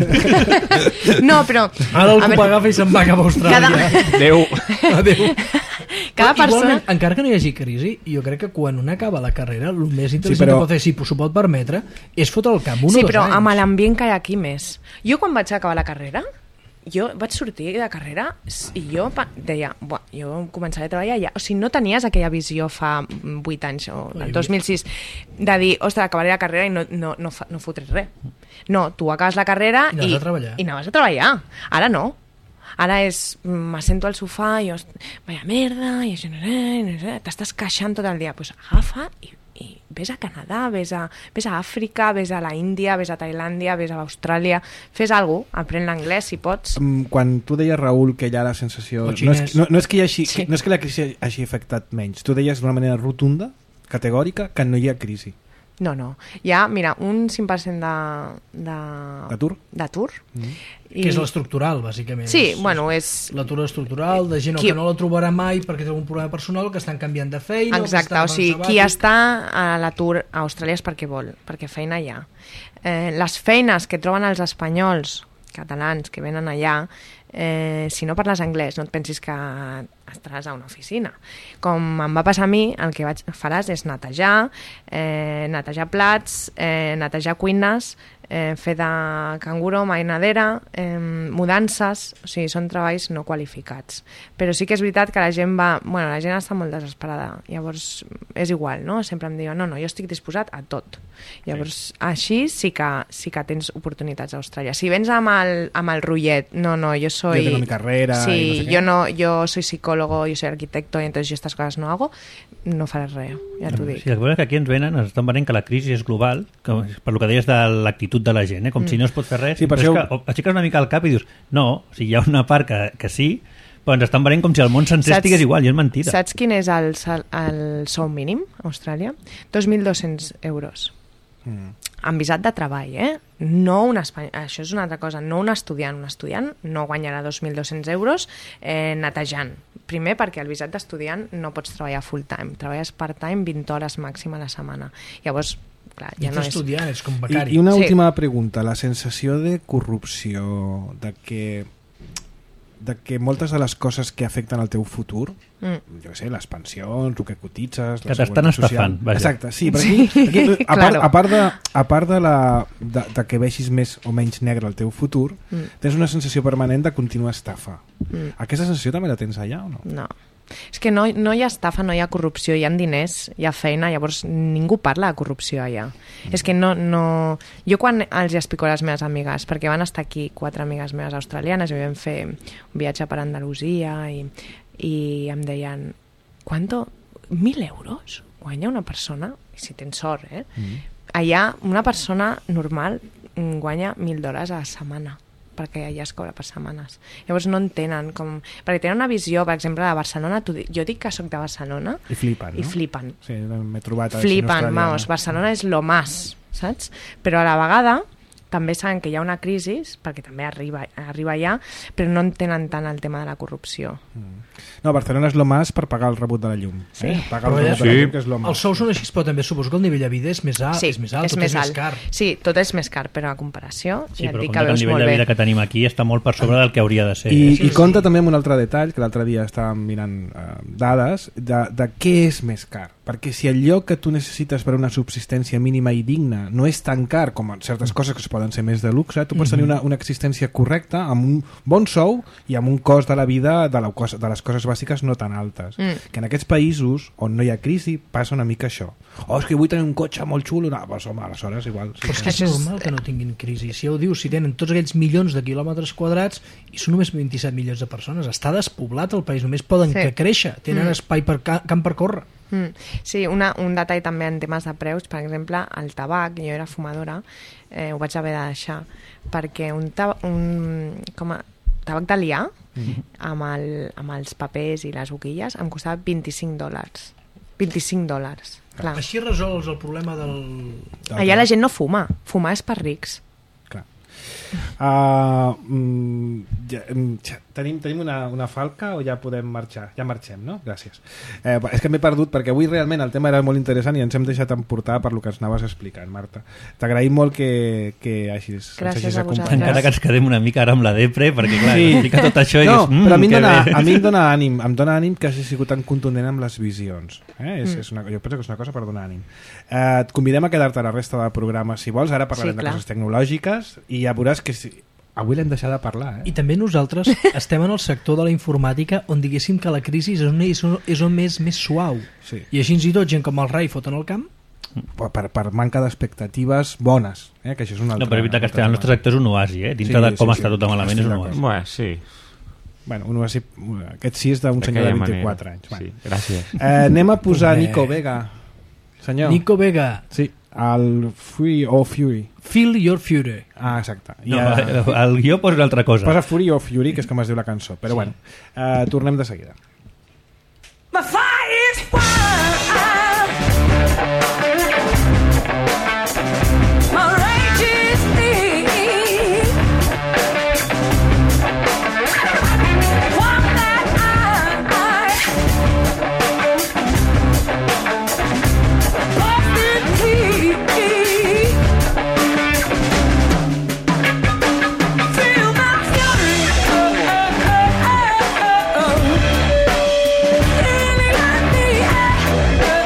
No, però... Ara el a cop veure, agafa i se'n va cap a Austràlia. Cada- Adéu. Adéu. cada Però, persona... igualment, encara que no hi hagi crisi, jo crec que quan un acaba la carrera, el més intel·ligent però- que pot fer, si s'ho pot permetre, és fotre el camp un Sí, o dos però anys. amb l'ambient que hi ha aquí més. Jo quan vaig acabar la carrera, jo vaig sortir de carrera i jo pa- deia, buah, jo començaré a treballar ja. O sigui, no tenies aquella visió fa vuit anys o el dos mil sis de dir, ostres, acabaré la carrera i no, no, no, fa, no fotré res. No, tu acabes la carrera I anaves i, a treballar. i anaves a treballar. Ara no. Ara és, m'assento al sofà i jo, vaya merda, i això no sé, no sé, t'estàs queixant tot el dia. Doncs pues agafa i, i vés a Canadà, vés a, vés a Àfrica, vés a la Índia, vés a Tailàndia, vés a Austràlia, fes alguna cosa, aprèn l'anglès si pots. Mm, Quan tu deies, Raül, que hi ha la sensació... O No xinès. és, no, no, és que hi hagi, Sí. no és que la crisi hagi afectat menys. Tu deies d'una manera rotunda, categòrica, que no hi ha crisi. No, no. Hi ha, mira, un cinc per cent de... de... D'atur? D'atur. Mm. I... Que és l'estructural, bàsicament. Sí, És- bueno, és... L'atur estructural, de gent Qui- que no la trobarà mai perquè té algun problema personal, que estan canviant de feina... Exacte, o sigui, qui està a l'atur a Austràlia és perquè vol, perquè feina hi ha. Eh, les feines que troben els espanyols, catalans, que venen allà, eh, si no parles anglès, no et pensis que estaràs a una oficina. Com em va passar a mi, el que vaig, faràs és netejar, eh, netejar plats, eh, netejar cuines, eh, fer de canguro, mainadera, eh, mudances, o sigui, són treballs no qualificats. Però sí que és veritat que la gent va... Bueno, la gent està molt desesperada, llavors és igual, no? Sempre em diuen, no, no, jo estic disposat a tot. Llavors, sí. Així sí que, sí que tens oportunitats a Austràlia. Si vens amb el, amb el rotllet, no, no, yo soy... Yo tengo mi carrera Sí, y no sé qué. yo, no, yo soy psicólogo, yo soy arquitecto, y entonces yo estas cosas no hago, no faràs res, ja t'ho dic. Sí, el que passa és que aquí ens venen, ens estan venent que la crisi és global, que, per lo que deies de l'actitud de la gent, eh? Com mm. si no es pot fer res. Sí, per però això- és que o aixeques una mica el cap i dius, no, o sigui, hi ha una part que, que sí, però ens estan venent com si el món sencer estigués igual, i és mentida. Saps quin és el, sal- el sou mínim a Austràlia? dos mil dos-cents euros. Mm. amb visat de treball, eh? No un espany... Això és una altra cosa, no un estudiant. Un estudiant no guanyarà dos mil dos-cents euros eh, netejant. Primer perquè el visat d'estudiant no pots treballar full time, treballes part-time vint hores màxim a la setmana. Llavors, clar, ja I no ets és... estudiant, ets com I, becari. I una Sí. última pregunta, la sensació de corrupció, de que de que moltes de les coses que afecten al teu futur, Mm. jo què sé, les pensions, el que cotitzes, Que la t'estan seguretat social... estafant, vaja. Exacte, sí, però aquí, aquí a, part, Claro. a, part de, a part de, la, de, de que vegis més o menys negre el teu futur, Mm. tens una sensació permanent de contínua estafa. Mm. Aquesta sensació també la tens allà o no? No. És que no, no hi ha estafa, no hi ha corrupció, hi ha diners, hi ha feina, llavors ningú parla de corrupció allà. Mm. És que no, no... Jo quan els hi explico a les meves amigues, perquè van estar aquí quatre amigues meves australianes i vam fer un viatge per Andalusia i, i em deien ¿cuánto? ¿Mil euros? Guanya una persona? I si tens sort, eh? Mm. Allà una persona normal mm, guanya mil dòlars a la setmana perquè allà es cobra per setmanes. Llavors no entenen com... Perquè tenen una visió, per exemple, de Barcelona. Tu, jo dic que sóc de Barcelona I flipen, no? i flipen. Sí, m'he trobat a Flipen, vamos, Barcelona és lo más, saps? Però a la vegada també saben que hi ha una crisi, perquè també arriba, arriba allà, però no entenen tant el tema de la corrupció. No, Barcelona és lo más per pagar el rebut de la llum. Sí. Eh? Pagar el Però rebut ja- de la Sí. llum, que és lo más. Els sous són així, però també suposo que el nivell de vida és més, alt, sí, és més alt, és tot més és alt. més car. Sí, tot és més car, però a comparació Sí, ja et però dic com que que el veus nivell molt de bé. vida que tenim aquí està molt per sobre del que hauria de ser. I, eh? i compta també amb un altre detall, que l'altre dia estàvem mirant eh, dades, de, de què és més car. Perquè si allò que tu necessites per una subsistència mínima i digna no és tan car com certes coses que es poden ser més de luxe, tu pots tenir una, una existència correcta amb un bon sou i amb un cost de la vida de, la, de les coses bàsiques no tan altes. Mm. Que en aquests països on no hi ha crisi passa una mica això. Oh, és que vull tenir un cotxe molt xulo. No, doncs, home, aleshores igual. Sí, Però és sí. que és Això és- normal que no tinguin crisi. Si ja ho dius, si tenen tots aquells milions de quilòmetres quadrats i són només vint-i-set milions de persones, està despoblat el país, només poden Sí. que créixer, tenen Mm. espai per ca camp per córrer. Mm. Sí, una, un detall també en temes de preus, per exemple, el tabac, jo era fumadora, eh, ho vaig haver de deixar, perquè un, tabac, un com a, tabac de liar, Mhm. amb, el, amb els papers i les boquilles, em costava vint-i-cinc dòlars. vint-i-cinc dòlars, clar. Així resols el problema del... Allà la gent no fuma, fumar és per rics. Clar. Uh, mm, ja, mm, ja, tenim, tenim una, una falca o ja podem marxar? Ja marxem, no? Gràcies. Eh, és que m'he perdut perquè avui realment el tema era molt interessant i ens hem deixat emportar per lo que ens anaves explicant, Marta. T'agraïm molt que, que hagis, ens Gràcies hagis a acompanyat. vosaltres. Encara que ens quedem una mica ara amb la depre, perquè clar, Sí. sí. tot això i No, dius, mm, però a mi, em que dona, bé. a mi em dona ànim, em dona ànim que hagi sigut tan contundent amb les visions. Eh? És, Mm. és una, jo penso que és una cosa per donar ànim. Eh, et convidem a quedar-te a la resta del programa, si vols. Ara parlarem Sí, de clar. coses tecnològiques i ja veuràs que si... avui l'hem deixat de parlar. Eh? I també nosaltres estem en el sector de la informàtica on diguéssim que la crisi és on és, on, és on més, més suau. Sí. I així i tot, gent com el Rai foten el camp, Per, per, per manca d'expectatives bones. Eh? Que això és un altre, No, però és veritat que un altre el nostre tema. sector és un oasi, eh? Dintre Sí, de com sí, està sí. tot malament és Estic un d'acord. oasi. Bueno, sí. Bueno, un oasi, aquest sí és d'un senyor de D'aquella vint-i-quatre manera. anys. Sí, Sí. gràcies. Eh, anem a posar Pues bé. Nico Vega. Senyor. Nico Vega, Sí, el Free or Fury. Feel Your Fury. Ah, exacte. I, No, eh, el guió posa una altra cosa. posa Fury or Fury, que és com es diu la cançó. Però sí. bueno, eh, tornem de seguida. My fire is wild. My rage is deep. One that I often keep. Feel my fury. Oh, oh, oh, oh.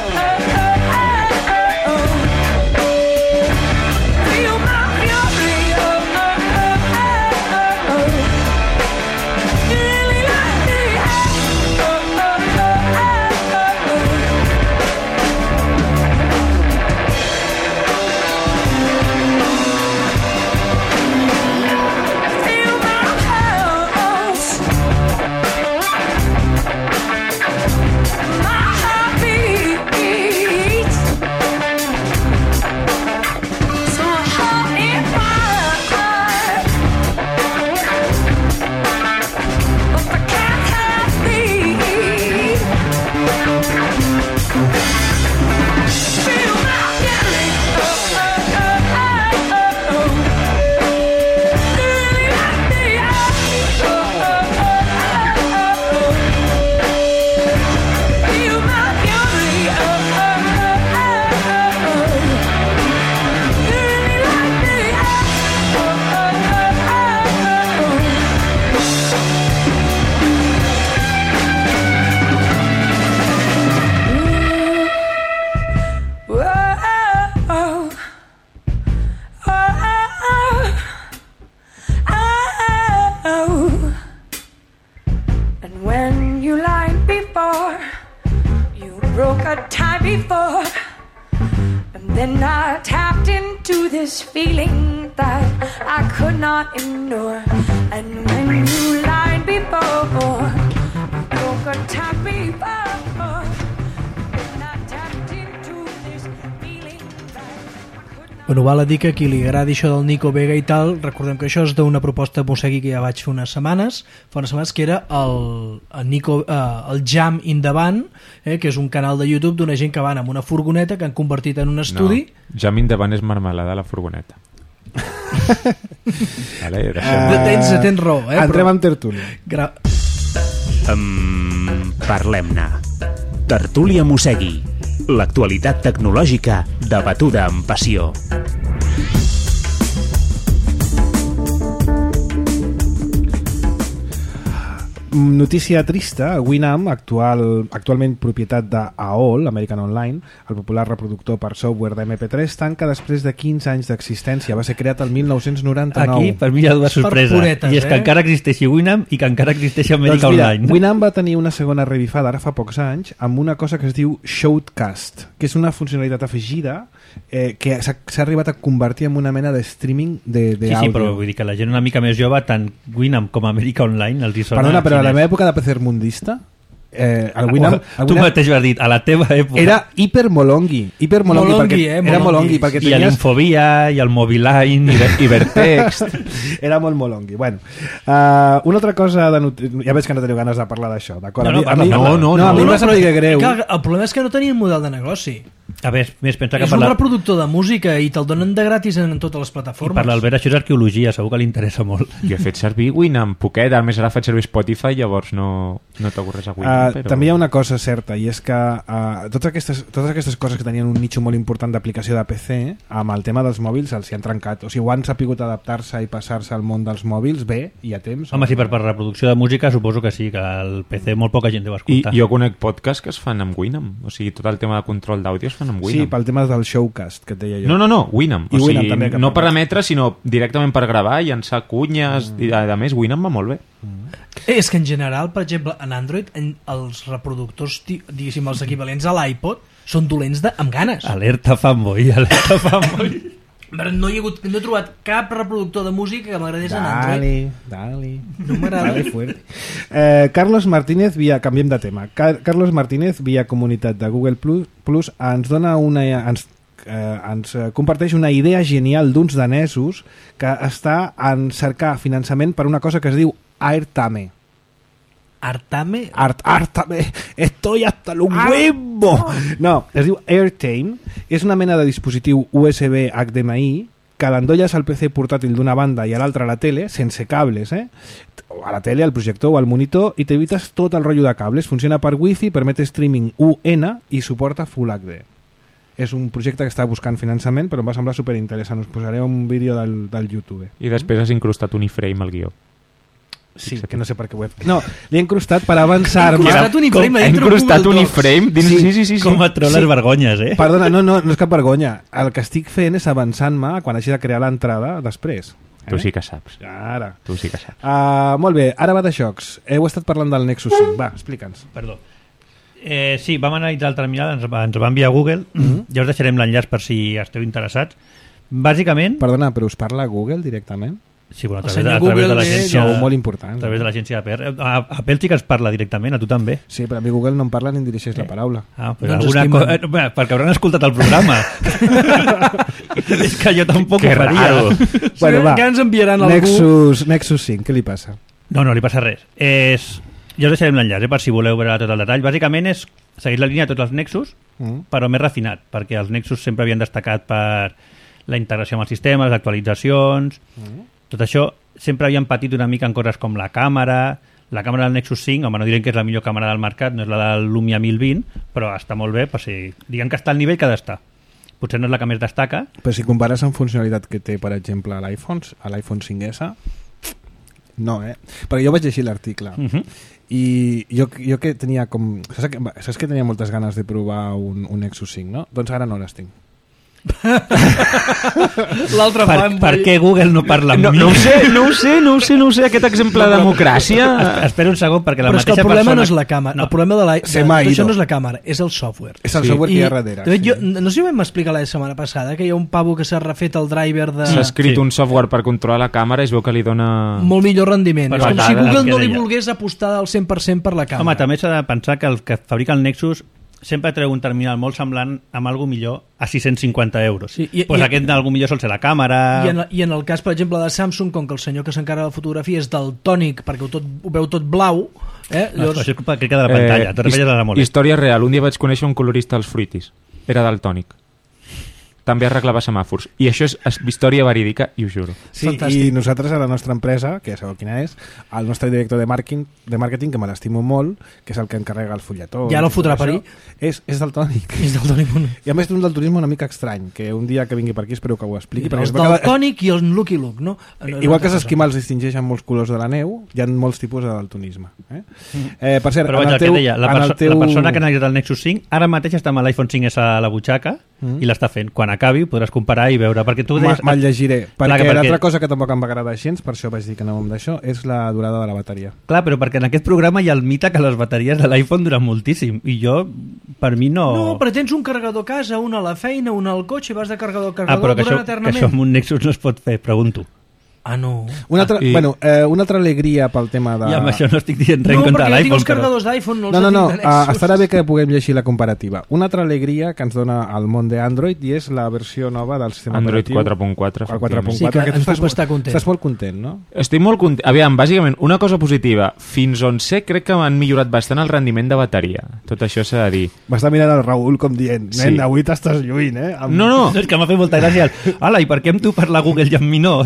broke a time before. And then I tapped into this feeling that I could not ignore. And when you lied before, broke a time before. Then I tapped into this feeling that I could not. Bueno, val a dir que a qui li agradi això del Nico Vega i tal, recordem que això és d'una proposta Mosegui que ja vaig fer unes setmanes, fa unes setmanes, que era el, el, Nico, eh, el Jam in the Van, eh, que és un canal de YouTube d'una gent que van amb una furgoneta que han convertit en un estudi. No, Jam in the Van és marmelada a la furgoneta. Vale, Uh, tens, tens raó, eh? Entrem però... en tertúlia. Gra... Um, Parlem-ne. Tertúlia Mosegui. L'actualitat tecnològica debatuda amb passió. Notícia trista, Winamp, actual, actualment propietat d'A O L, American Online, el popular reproductor per software d'M P tres, tanca després de quinze anys d'existència. Va ser creat el mil nou-cents noranta-nou. Aquí, per mi hi ha dues Per sorpreses. puretes, I és que eh? encara existeixi Winamp i que encara existeixi America Doncs mira, Online. Winamp va tenir una segona revifada ara fa pocs anys amb una cosa que es diu Shoutcast, que és una funcionalitat afegida eh, que s'ha s'ha arribat a convertir en una mena de streaming de, de Sí, sí, àudio. però vull dir que la gent una mica més jove, tant Winamp com America Online, els hi sona... Perdona, però a la xinès. meva època de tercermundista, eh, el Winamp, el Tu Winamp mateix ho has dit, a la teva època. era hipermolongui. Hipermolongui, Molongui, perquè, eh, era molongui. molongui, perquè I a tenies... l'Infobia, i al Moviline, i Ibertext. Era molt molongui. Bueno, uh, una altra cosa de not... ja veig que no teniu ganes de parlar d'això, d'acord? No, no, A mi- a mi- parla, parla. no, no, a mi em va saber que greu. Clar, el problema és que no tenien model de negoci. A més, més pensa que És per un la... reproductor de música i te'l donen de gratis en totes les I plataformes. per l'Albert això és arqueologia, segur que li interessa molt. Jo he fet servir Winamp poquet, a més ara faig servir Spotify, llavors no, no toco res a Winamp. Uh, però... També hi ha una cosa certa, i és que uh, totes, aquestes, totes aquestes coses que tenien un nicho molt important d'aplicació de P C, amb el tema dels mòbils els hi han trencat. O sigui, ho han sapigut adaptar-se i passar-se al món dels mòbils bé, i a temps. Home, sí, per, per reproducció de música suposo que sí, que el P C molt poca gent deu I escoltar. jo conec podcasts que es fan amb Winamp, o sigui, tot el tema de control d'àudio es fan amb Sí, Winamp. pel tema del Showcast, que et deia jo. No, no, no, Winamp. I O Winamp sigui, també, que no per parles. emetre, sinó directament per gravar, llançar cunyes, mm. i a més Winamp va molt bé. Eh, És que en general, per exemple, en Android, en els reproductors, ti- diguéssim, els equivalents a l'iPod, són dolents de, amb ganes. Alerta fanboy, alerta fanboy. Però no, hi ha hagut, no he trobat cap reproductor de música que m'agradés en Android. Dale, dale. No m'agrada. Dale fuerte. Eh, Carlos Martínez, via, canviem de tema. Car Carlos Martínez, via comunitat de Google Plus, Plus ens dona una... Ens, eh, ens eh, comparteix una idea genial d'uns danesos que està en cercar finançament per una cosa que es diu Airtame. Artame? Art, Artame, estoy hasta los huevos. No, es diu Airtame. És una mena de dispositiu U S B H D M I que l'endolles al P C portàtil d'una banda i a l'altra a la tele, sense cables, eh? O a la tele, al projector o al monitor, i t'evites tot el rotllo de cables. Funciona per Wi-Fi, permet streaming U N i suporta Full H D. És un projecte que està buscant finançament, però em va semblar superinteressant. Us posaré un vídeo del, del YouTube. I després has incrustat un iframe al guió. Sí, que no sé per què ho he fet. No, l'he incrustat per avançar-me. Incrustat un iframe He dintre incrustat Google un Docs. iframe dins... Sí. Sí, sí, sí. sí. Com a troll les vergonyes, eh? Perdona, no, no, no és cap vergonya. El que estic fent és avançant-me quan hagi de crear l'entrada després. Tu sí que saps. Ara. Tu sí que saps. Uh, molt bé, ara va de jocs. Heu estat parlant del Nexus cinc. Va, explica'ns. Perdó. Eh, sí, vam analitzar el terminal, ens va, ens va enviar Google, mm -hmm. ja us deixarem l'enllaç per si esteu interessats. Bàsicament... Perdona, però us parla Google directament? Sí, bueno, a El través, de, senyor a través de Google l'agència... Sou molt important. A través de l'agència A P R. A, a Apple sí que ens parla directament, a tu també. Sí, però a mi Google no em parla ni em dirigeix la paraula. Ah, però Doncs alguna estimen. cosa... Eh, bé, perquè hauran escoltat el programa. És que jo tampoc Que ho faria. raro. Bueno, va. Que ens enviaran algú... Nexus, Nexus cinc, què li passa? No, no li passa res. És... Ja us deixarem l'enllaç, eh, per si voleu veure tot el detall. Bàsicament és seguir la línia de tots els Nexus, Mm. però més refinat, perquè els Nexus sempre havien destacat per la integració amb el sistema, les actualitzacions... Mm. Tot això sempre havien patit una mica en coses com la càmera. La càmera del Nexus cinc, home, no direm que és la millor càmera del mercat, no és la del Lumia mil vint, però està molt bé, per si... diguem que està al nivell que ha d'estar. Potser no és la que més destaca. Però si compares amb funcionalitat que té, per exemple, a l'iPhone, a l'iPhone cinc essa, no, eh? Perquè jo vaig llegir l'article Uh -huh. i jo, jo que tenia com... Saps que, saps que tenia moltes ganes de provar un, un Nexus cinc, no? Doncs ara no les tinc. L'altre Per, fan... per què Google no parla amb No, mi? no ho sé, no ho sé, no ho sé, no ho sé, aquest exemple de democràcia... Es- Espera un segon, perquè la Però és que mateixa el problema persona... no és la càmera, No. el problema de la, de, Se m'ha d'això ido. no és la càmera, és el software. És el Sí. software que hi ha I, darrere. de fet, sí. jo, no sé si vam explicar la setmana passada que hi ha un pavo que s'ha refet el driver de S'ha escrit Sí. un software per controlar la càmera i es veu que li dona... molt millor rendiment. Per És com vegades si Google el que no li deia. volgués apostar al cent per cent per la càmera. Home, també s'ha de pensar que el que fabrica el Nexus sempre treu un terminal molt semblant amb algú millor a sis-cents cinquanta euros. Sí, i- pues i- aquest algú millor sol ser la càmera... I en, I en el cas, per exemple, de Samsung, com que el senyor que s'encarrega de la fotografia és daltònic, perquè ho, tot, ho veu tot blau, eh? No, Llavors, això és culpa que queda de la pantalla. Eh, Te refeies a la molesta. Història real. Un dia vaig conèixer un colorista als fruitis. Era daltònic. També arreglava semàfors. I això és es- història verídica, i ho juro. Sí, Fantàstic. i nosaltres a la nostra empresa, que ja sabeu quina és, el nostre director de màrqueting, de màrqueting que me l'estimo molt, que és el que encarrega el fulletó... Ja el fotrà per ahí. És, és daltònic. és daltònic. I a més té un daltonisme una mica estrany, que un dia que vingui per aquí espero que ho expliqui. perquè El es veu que- daltònic i el Lucky Luke, no? Igual que els esquimals distingeixen molts colors de la neu, hi ha molts tipus de daltonisme. Eh? Eh, per cert, Però en vaja, el el que teu, deia, la, en el perso teu... la persona que ha analitzat el Nexus cinc ara mateix està amb l'iPhone cinc essa a la butxaca Mm. i l'està fent. Quan acabi podràs comparar i veure, perquè tu Ma- deies... Me'l llegiré, Clar, perquè, que perquè- l'altra cosa que tampoc em va agradar gens, per això vaig dir que anàvem d'això, és la durada de la bateria. Clar, però perquè en aquest programa hi ha el mite que les bateries de l'iPhone duren moltíssim i jo, per mi no... No, però tens un carregador a casa, un a la feina, un al cotxe i vas de carregador a ah, carregador però que durant això, que eternament. això amb un Nexus no es pot fer, pregunto. Ah, no. Una altra, Ah, i- bueno, eh, una altra alegria pel tema de... I amb això no estic dient res en No, contra de perquè jo tinc l'iPhone, els carregadors d'iPhone, no els No, no, no, tinc de uh, Nexus. estarà bé que puguem llegir la comparativa. Una altra alegria que ens dona el món d'Android i és la versió nova del sistema Android operatiu. quatre punt quatre, El quatre punt Sí, quatre, que que tu en estàs, puc estar content. estàs molt content, no? Estic molt content. Aviam, bàsicament, una cosa positiva. Fins on sé, crec que han millorat bastant el rendiment de bateria. Tot això s'ha de dir. M'està mirant el Raül com dient, nen, Sí. avui t'estàs lluint, eh? Amb... No, no, No, és que m'ha fet molta gràcia el... Ala, i per què amb tu parla Google i amb mi no?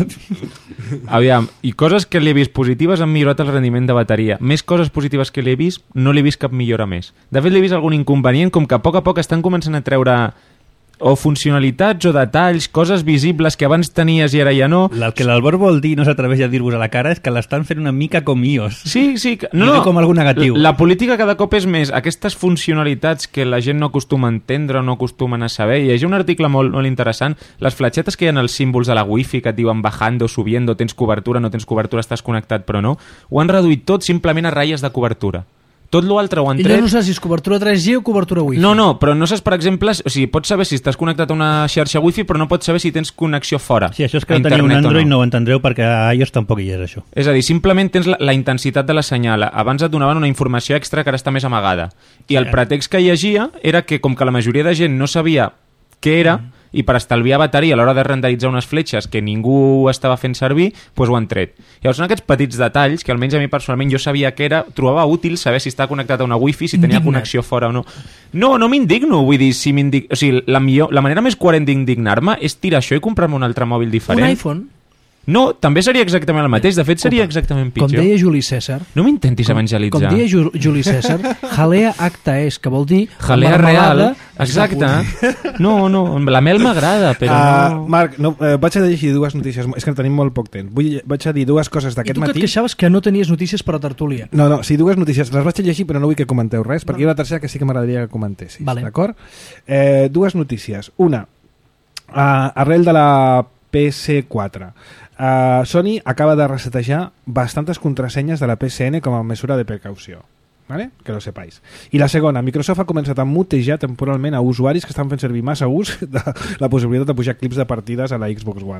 aviam, i coses que li he vist positives han millorat el rendiment de bateria. Més coses positives que li he vist, no li he vist cap millora més. De fet, li he vist algun inconvenient, com que a poc a poc estan començant a treure o funcionalitats o detalls, coses visibles que abans tenies i ara ja no. El que l'Albert vol dir, no s'atreveix a dir-vos a la cara, és que l'estan fent una mica com iOS. Sí, sí. que- No, I no, no com algú negatiu. La, la política cada cop és més aquestes funcionalitats que la gent no acostuma a entendre o no acostumen a saber. I hi ha un article molt, molt interessant. Les fletxetes que hi ha els símbols de la wifi que et diuen bajando, subiendo, tens cobertura, no tens cobertura, estàs connectat però no, ho han reduït tot simplement a ratlles de cobertura. Tot l'altre ho han I tret... jo no saps si és cobertura tres G o cobertura Wi-Fi. No, no, però no saps, per exemple, o sigui, pots saber si estàs connectat a una xarxa wifi, però no pots saber si tens connexió fora. Sí, això és que a no teniu un internet o Android, no ho entendreu, perquè a iOS tampoc hi és això. És a dir, simplement tens la, la intensitat de la senyal. Abans et donaven una informació extra que ara està més amagada. I el pretext que llegia era que, com que la majoria de gent no sabia què era, mm. i per estalviar bateria a l'hora de renderitzar unes fletxes que ningú estava fent servir, doncs ho han tret. Llavors són aquests petits detalls que almenys a mi personalment jo sabia que era, trobava útil saber si estava connectat a una wifi, si tenia Indignat. connexió fora o no. No, no m'indigno, vull dir, si m'indig... o sigui, la, millor, la manera més coherent d'indignar-me és tirar això i comprar-me un altre mòbil diferent. Un iPhone, No, també seria exactament el mateix. De fet, seria Opa, exactament com pitjor. deia Juli César, No m'intentis com evangelitzar. deia Ju- Juli César, jalea acta és, que vol dir Jalea real. marmelada Exacte. No, no, la mel m'agrada, però Uh, no... Marc, no, eh, vaig a llegir dues notícies, és que tenim molt poc temps. Vull, vaig a dir dues coses I d'aquest tu que et matí. queixaves que no tenies notícies per a tertúlia. No, no, sí, dues notícies. Les vaig a llegir, però no vull que comenteu res, perquè hi ha una tercera que sí que m'agradaria que comentessis. Vale. D'acord? Eh, dues notícies. Una, uh, arrel de la P S quatre. Uh, Sony acaba de resetejar bastantes contrasenyes de la P S N com a mesura de precaució. ¿Vale? Que lo sepáis. I la segona, Microsoft ha començat a mutejar temporalment a usuaris que estan fent servir massa ús de la possibilitat de pujar clips de partides a la Xbox One.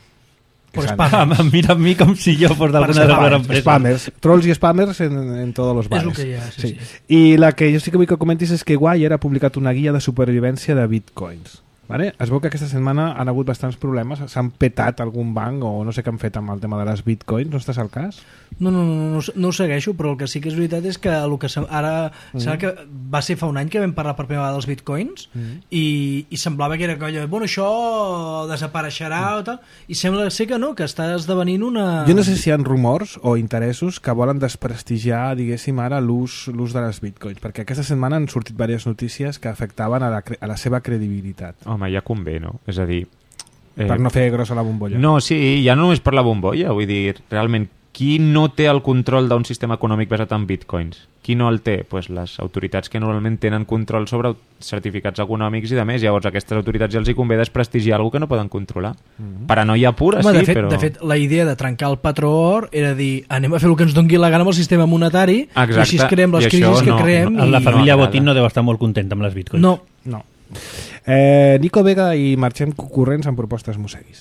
Que Pues s'han- pa- Ah, mira a mi com si jo fos d'alguna de les Spammers, empreses. spammers, trolls i spammers en, en todos los bares. el que hi ha, sí, sí. I la que jo sí que vull que comentis és que Wire ha publicat una guia de supervivència de bitcoins. Vale? Es veu que aquesta setmana han hagut bastants problemes, s'han petat algun banc o no sé què han fet amb el tema de les bitcoins, no estàs al cas? No, no, no, no, no ho segueixo, però el que sí que és veritat és que el que se- ara mm. sembla que va ser fa un any que vam parlar per primera vegada dels bitcoins mm. i, i semblava que era colla, bueno, això desapareixerà mm. o tal, i sembla ser que no, que està esdevenint una... Jo no sé si hi ha rumors o interessos que volen desprestigiar, diguéssim, ara l'ús l'ús de les bitcoins, perquè aquesta setmana han sortit diverses notícies que afectaven a la, cre- a la seva credibilitat. Home, ja convé, no? És a dir... Eh, per no fer grossa la bombolla. No, sí, ja no només per la bombolla, vull dir, realment, qui no té el control d'un sistema econòmic basat en bitcoins? Qui no el té? Pues les autoritats que normalment tenen control sobre certificats econòmics i de més. Llavors aquestes autoritats ja els hi convé desprestigiar alguna que no poden controlar. Mm-hmm. Paranoia pura, Home, sí, de fet, però... De fet, la idea de trencar el patró or era dir, anem a fer el que ens doni la gana amb el sistema monetari. Exacte. I així creem les I això crisis que no, creem. No, i... la família no Botín no deu estar molt contenta amb les bitcoins. No. No. Eh, Nico Vega i marxem corrents amb propostes Museguis.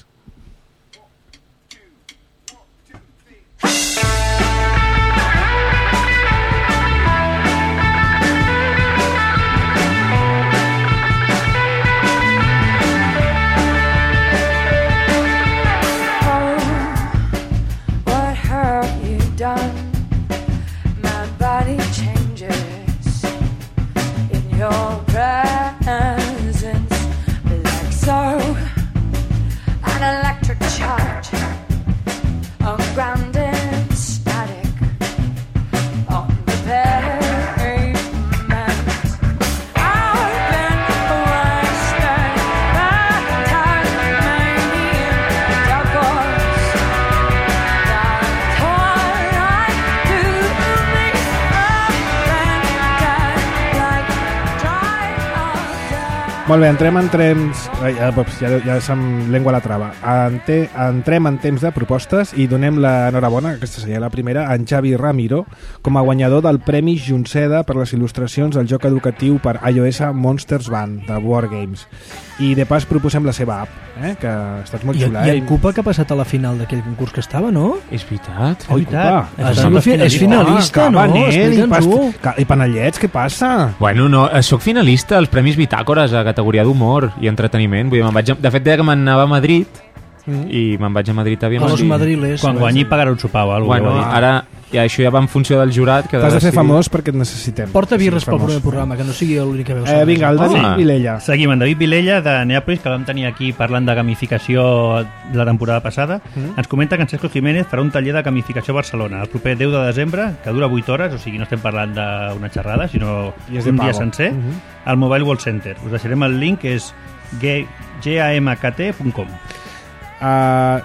Your presence like so, an electric charge, a grounded static on the pavement. I've been wasted by time, maybe in doubles. That's all I do me Molt bé, entrem en temps... Ja, ja, ja som llengua a la trava. Ente, entrem en temps de propostes i donem l'enhorabona, aquesta seria la primera, a en Xavi Ramiro, com a guanyador del Premi Junceda per les il·lustracions del joc educatiu per iOS Monsters Band, de Wargames. I de pas proposem la seva app, eh? Que ha estat molt I, xula. I en Cupa que ha passat a la final d'aquell concurs que estava, no? És veritat. Oi, Cupa. És, és, és finalista, ah, no? Nen, i, Explica'ns pas, tu. I panellets, què passa? Bueno, no, soc finalista als Premis Bitàcores a categoria d'humor i entreteniment. Vull dir, me'n vaig a... De fet, deia que m'anava a Madrid mm. i me'n vaig a Madrid aviam. A los si... madriles. Quan guanyi pagarà un sopar o alguna Bueno, cosa. ara ja, això ja va en funció del jurat. Que T'has de fer decidir... famós perquè et necessitem. Porta birres sí, pel primer programa, que no sigui l'únic que veus. Eh, vinga, el David Ah. Vilella. Seguim amb David Vilella de Neàpolis, que vam tenir aquí parlant de gamificació la temporada passada. Mm. Ens comenta que en Sergio Jiménez farà un taller de gamificació a Barcelona el proper deu de desembre, que dura vuit hores, o sigui, no estem parlant d'una xerrada, sinó I és de un dia pago. sencer, Mm -hmm. al Mobile World Center. Us deixarem el link, és gamkt punt com. Uh,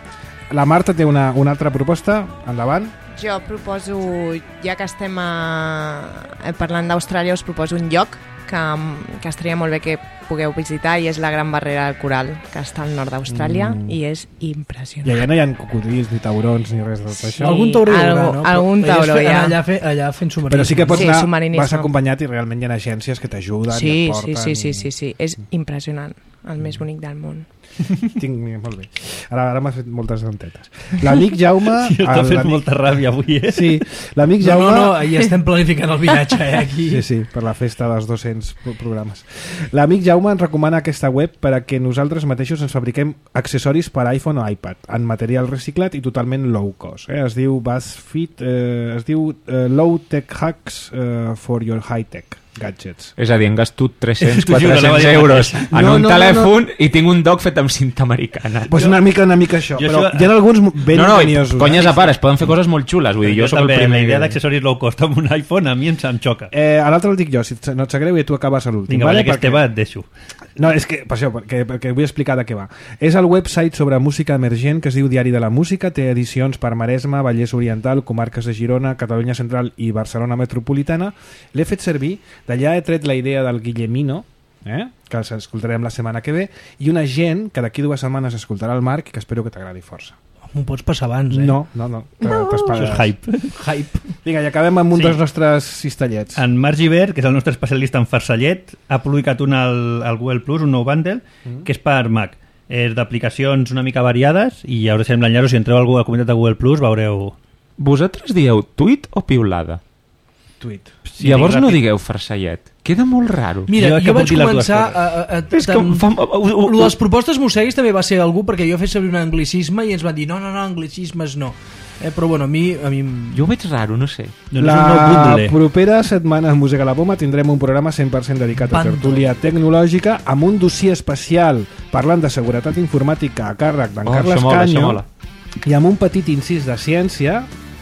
la Marta té una, una altra proposta. Endavant. Jo proposo, ja que estem a, parlant d'Austràlia, us proposo un lloc que, que estaria molt bé que pugueu visitar, i és la Gran Barrera del Coral, que està al nord d'Austràlia, mm. i és impressionant. I allà no hi ha cocodrils, ni taurons, ni res de tot això. Algun tauró hi haurà, algú- no? algun Però tauró elles hi ha. Allà, fe, allà fent submarinisme. Però sí que pots Sí, anar, submarinisme. vas acompanyat i realment hi ha agències que t'ajuden, Sí, i et sí, porten... sí, sí, sí, sí, és impressionant, el més bonic del món. Tinc, molt bé. Ara, ara m'has fet moltes dentetes. L'amic Jaume... Sí, t'ha fet l'amic- molta ràbia avui, eh? Sí, l'amic No, Jaume... no, no, ja estem planificant el viatge, eh, aquí. Sí, sí, per la festa dels dos-cents programes. L'amic Jaume ens recomana aquesta web per a que nosaltres mateixos ens fabriquem accessoris per iPhone o iPad en material reciclat i totalment low cost. Eh? Es diu BuzzFeed, eh, es diu eh, Low Tech Hacks eh, for your High Tech Gadgets. És a dir, hem gastat tres-cents T'ho juro, anava a quatre-cents dir el euros mateix. en No, un no, no, telèfon i tinc un dock fet amb cinta americana. Pues una mica una mica això, Jo però això- hi ha alguns ben no, no, enganyosos. conyes eh? a part, es poden fer coses molt xules. Vull dir, jo, jo sóc el també, primer. la idea que- d'accessoris low cost amb un iPhone a mi em, em xoca. Eh, a l'altre el dic jo, si no et sap greu, i tu acabes a l'últim. Vinga, vale? vale, que Perquè- Esteve et deixo. No, és que, per això, perquè, perquè vull explicar de què va. És el website sobre música emergent que es diu Diari de la Música, té edicions per Maresme, Vallès Oriental, comarques de Girona, Catalunya Central i Barcelona Metropolitana. L'he fet servir, d'allà he tret la idea del Guillemino, eh? Que els escoltarem la setmana que ve, i una gent que d'aquí dues setmanes escoltarà el Marc i que espero que t'agradi força. M'ho pots passar abans, eh? No, no, no. Això T'espagaràs. és hype. Hype. Vinga, i acabem amb un Sí. dels nostres cistellets. En Marc Givert, que és el nostre especialista en farcellet, ha publicat un al, al Google Plus, un nou bundle, mm. que és per Mac. És d'aplicacions una mica variades, i ja us deixarem l'enllaç, si entreu al Google, comunitat de Google Plus, veureu... Vosaltres dieu tuit o piulada? Tuit. Sí, Llavors dic no ràpid. digueu farcellet. Queda molt raro. Mira, Jo jo, que puc vaig dir les dues començar coses. a... a, a És que tam- fa... uh, uh, Lo de les propostes Museguis també va ser algú, perquè jo he fet servir un anglicisme i ens van dir no, no, no, anglicismes no. Eh, però bueno, a mi... A mi... Jo ho veig raro, no sé. Doncs és un nou La bundle. propera setmana a Música a la Poma tindrem un programa cent per cent dedicat a Bundle. tertúlia tecnològica amb un dossier especial parlant de seguretat informàtica a càrrec d'en Oh, Carles això mola, això Canyo mola. i amb un petit incís de ciència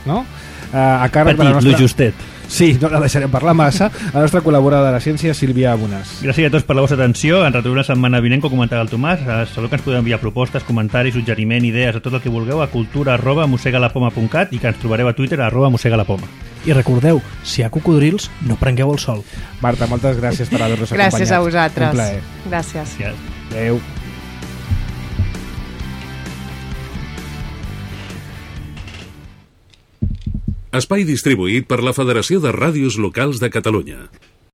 no? Uh, a càrrec Petit, de la nostra... lo justet. Sí, no la deixarem parlar massa. La nostra col·laboradora de la ciència, Sílvia Bonàs. Gràcies a tots per la vostra atenció. Ens retrobem la setmana vinent, com comentava el Tomàs. Sabeu que ens podeu enviar propostes, comentaris, suggeriment, idees, a tot el que vulgueu a cultura arroba mosegalapoma punt cat i que ens trobareu a Twitter arroba mosegalapoma. I recordeu, si hi ha cocodrils, no prengueu el sol. Marta, moltes gràcies per haver-nos acompanyat. Gràcies a vosaltres. Un plaer. Gràcies. Gràcies. Adéu. Espai distribuït per la Federació de Ràdios Locals de Catalunya.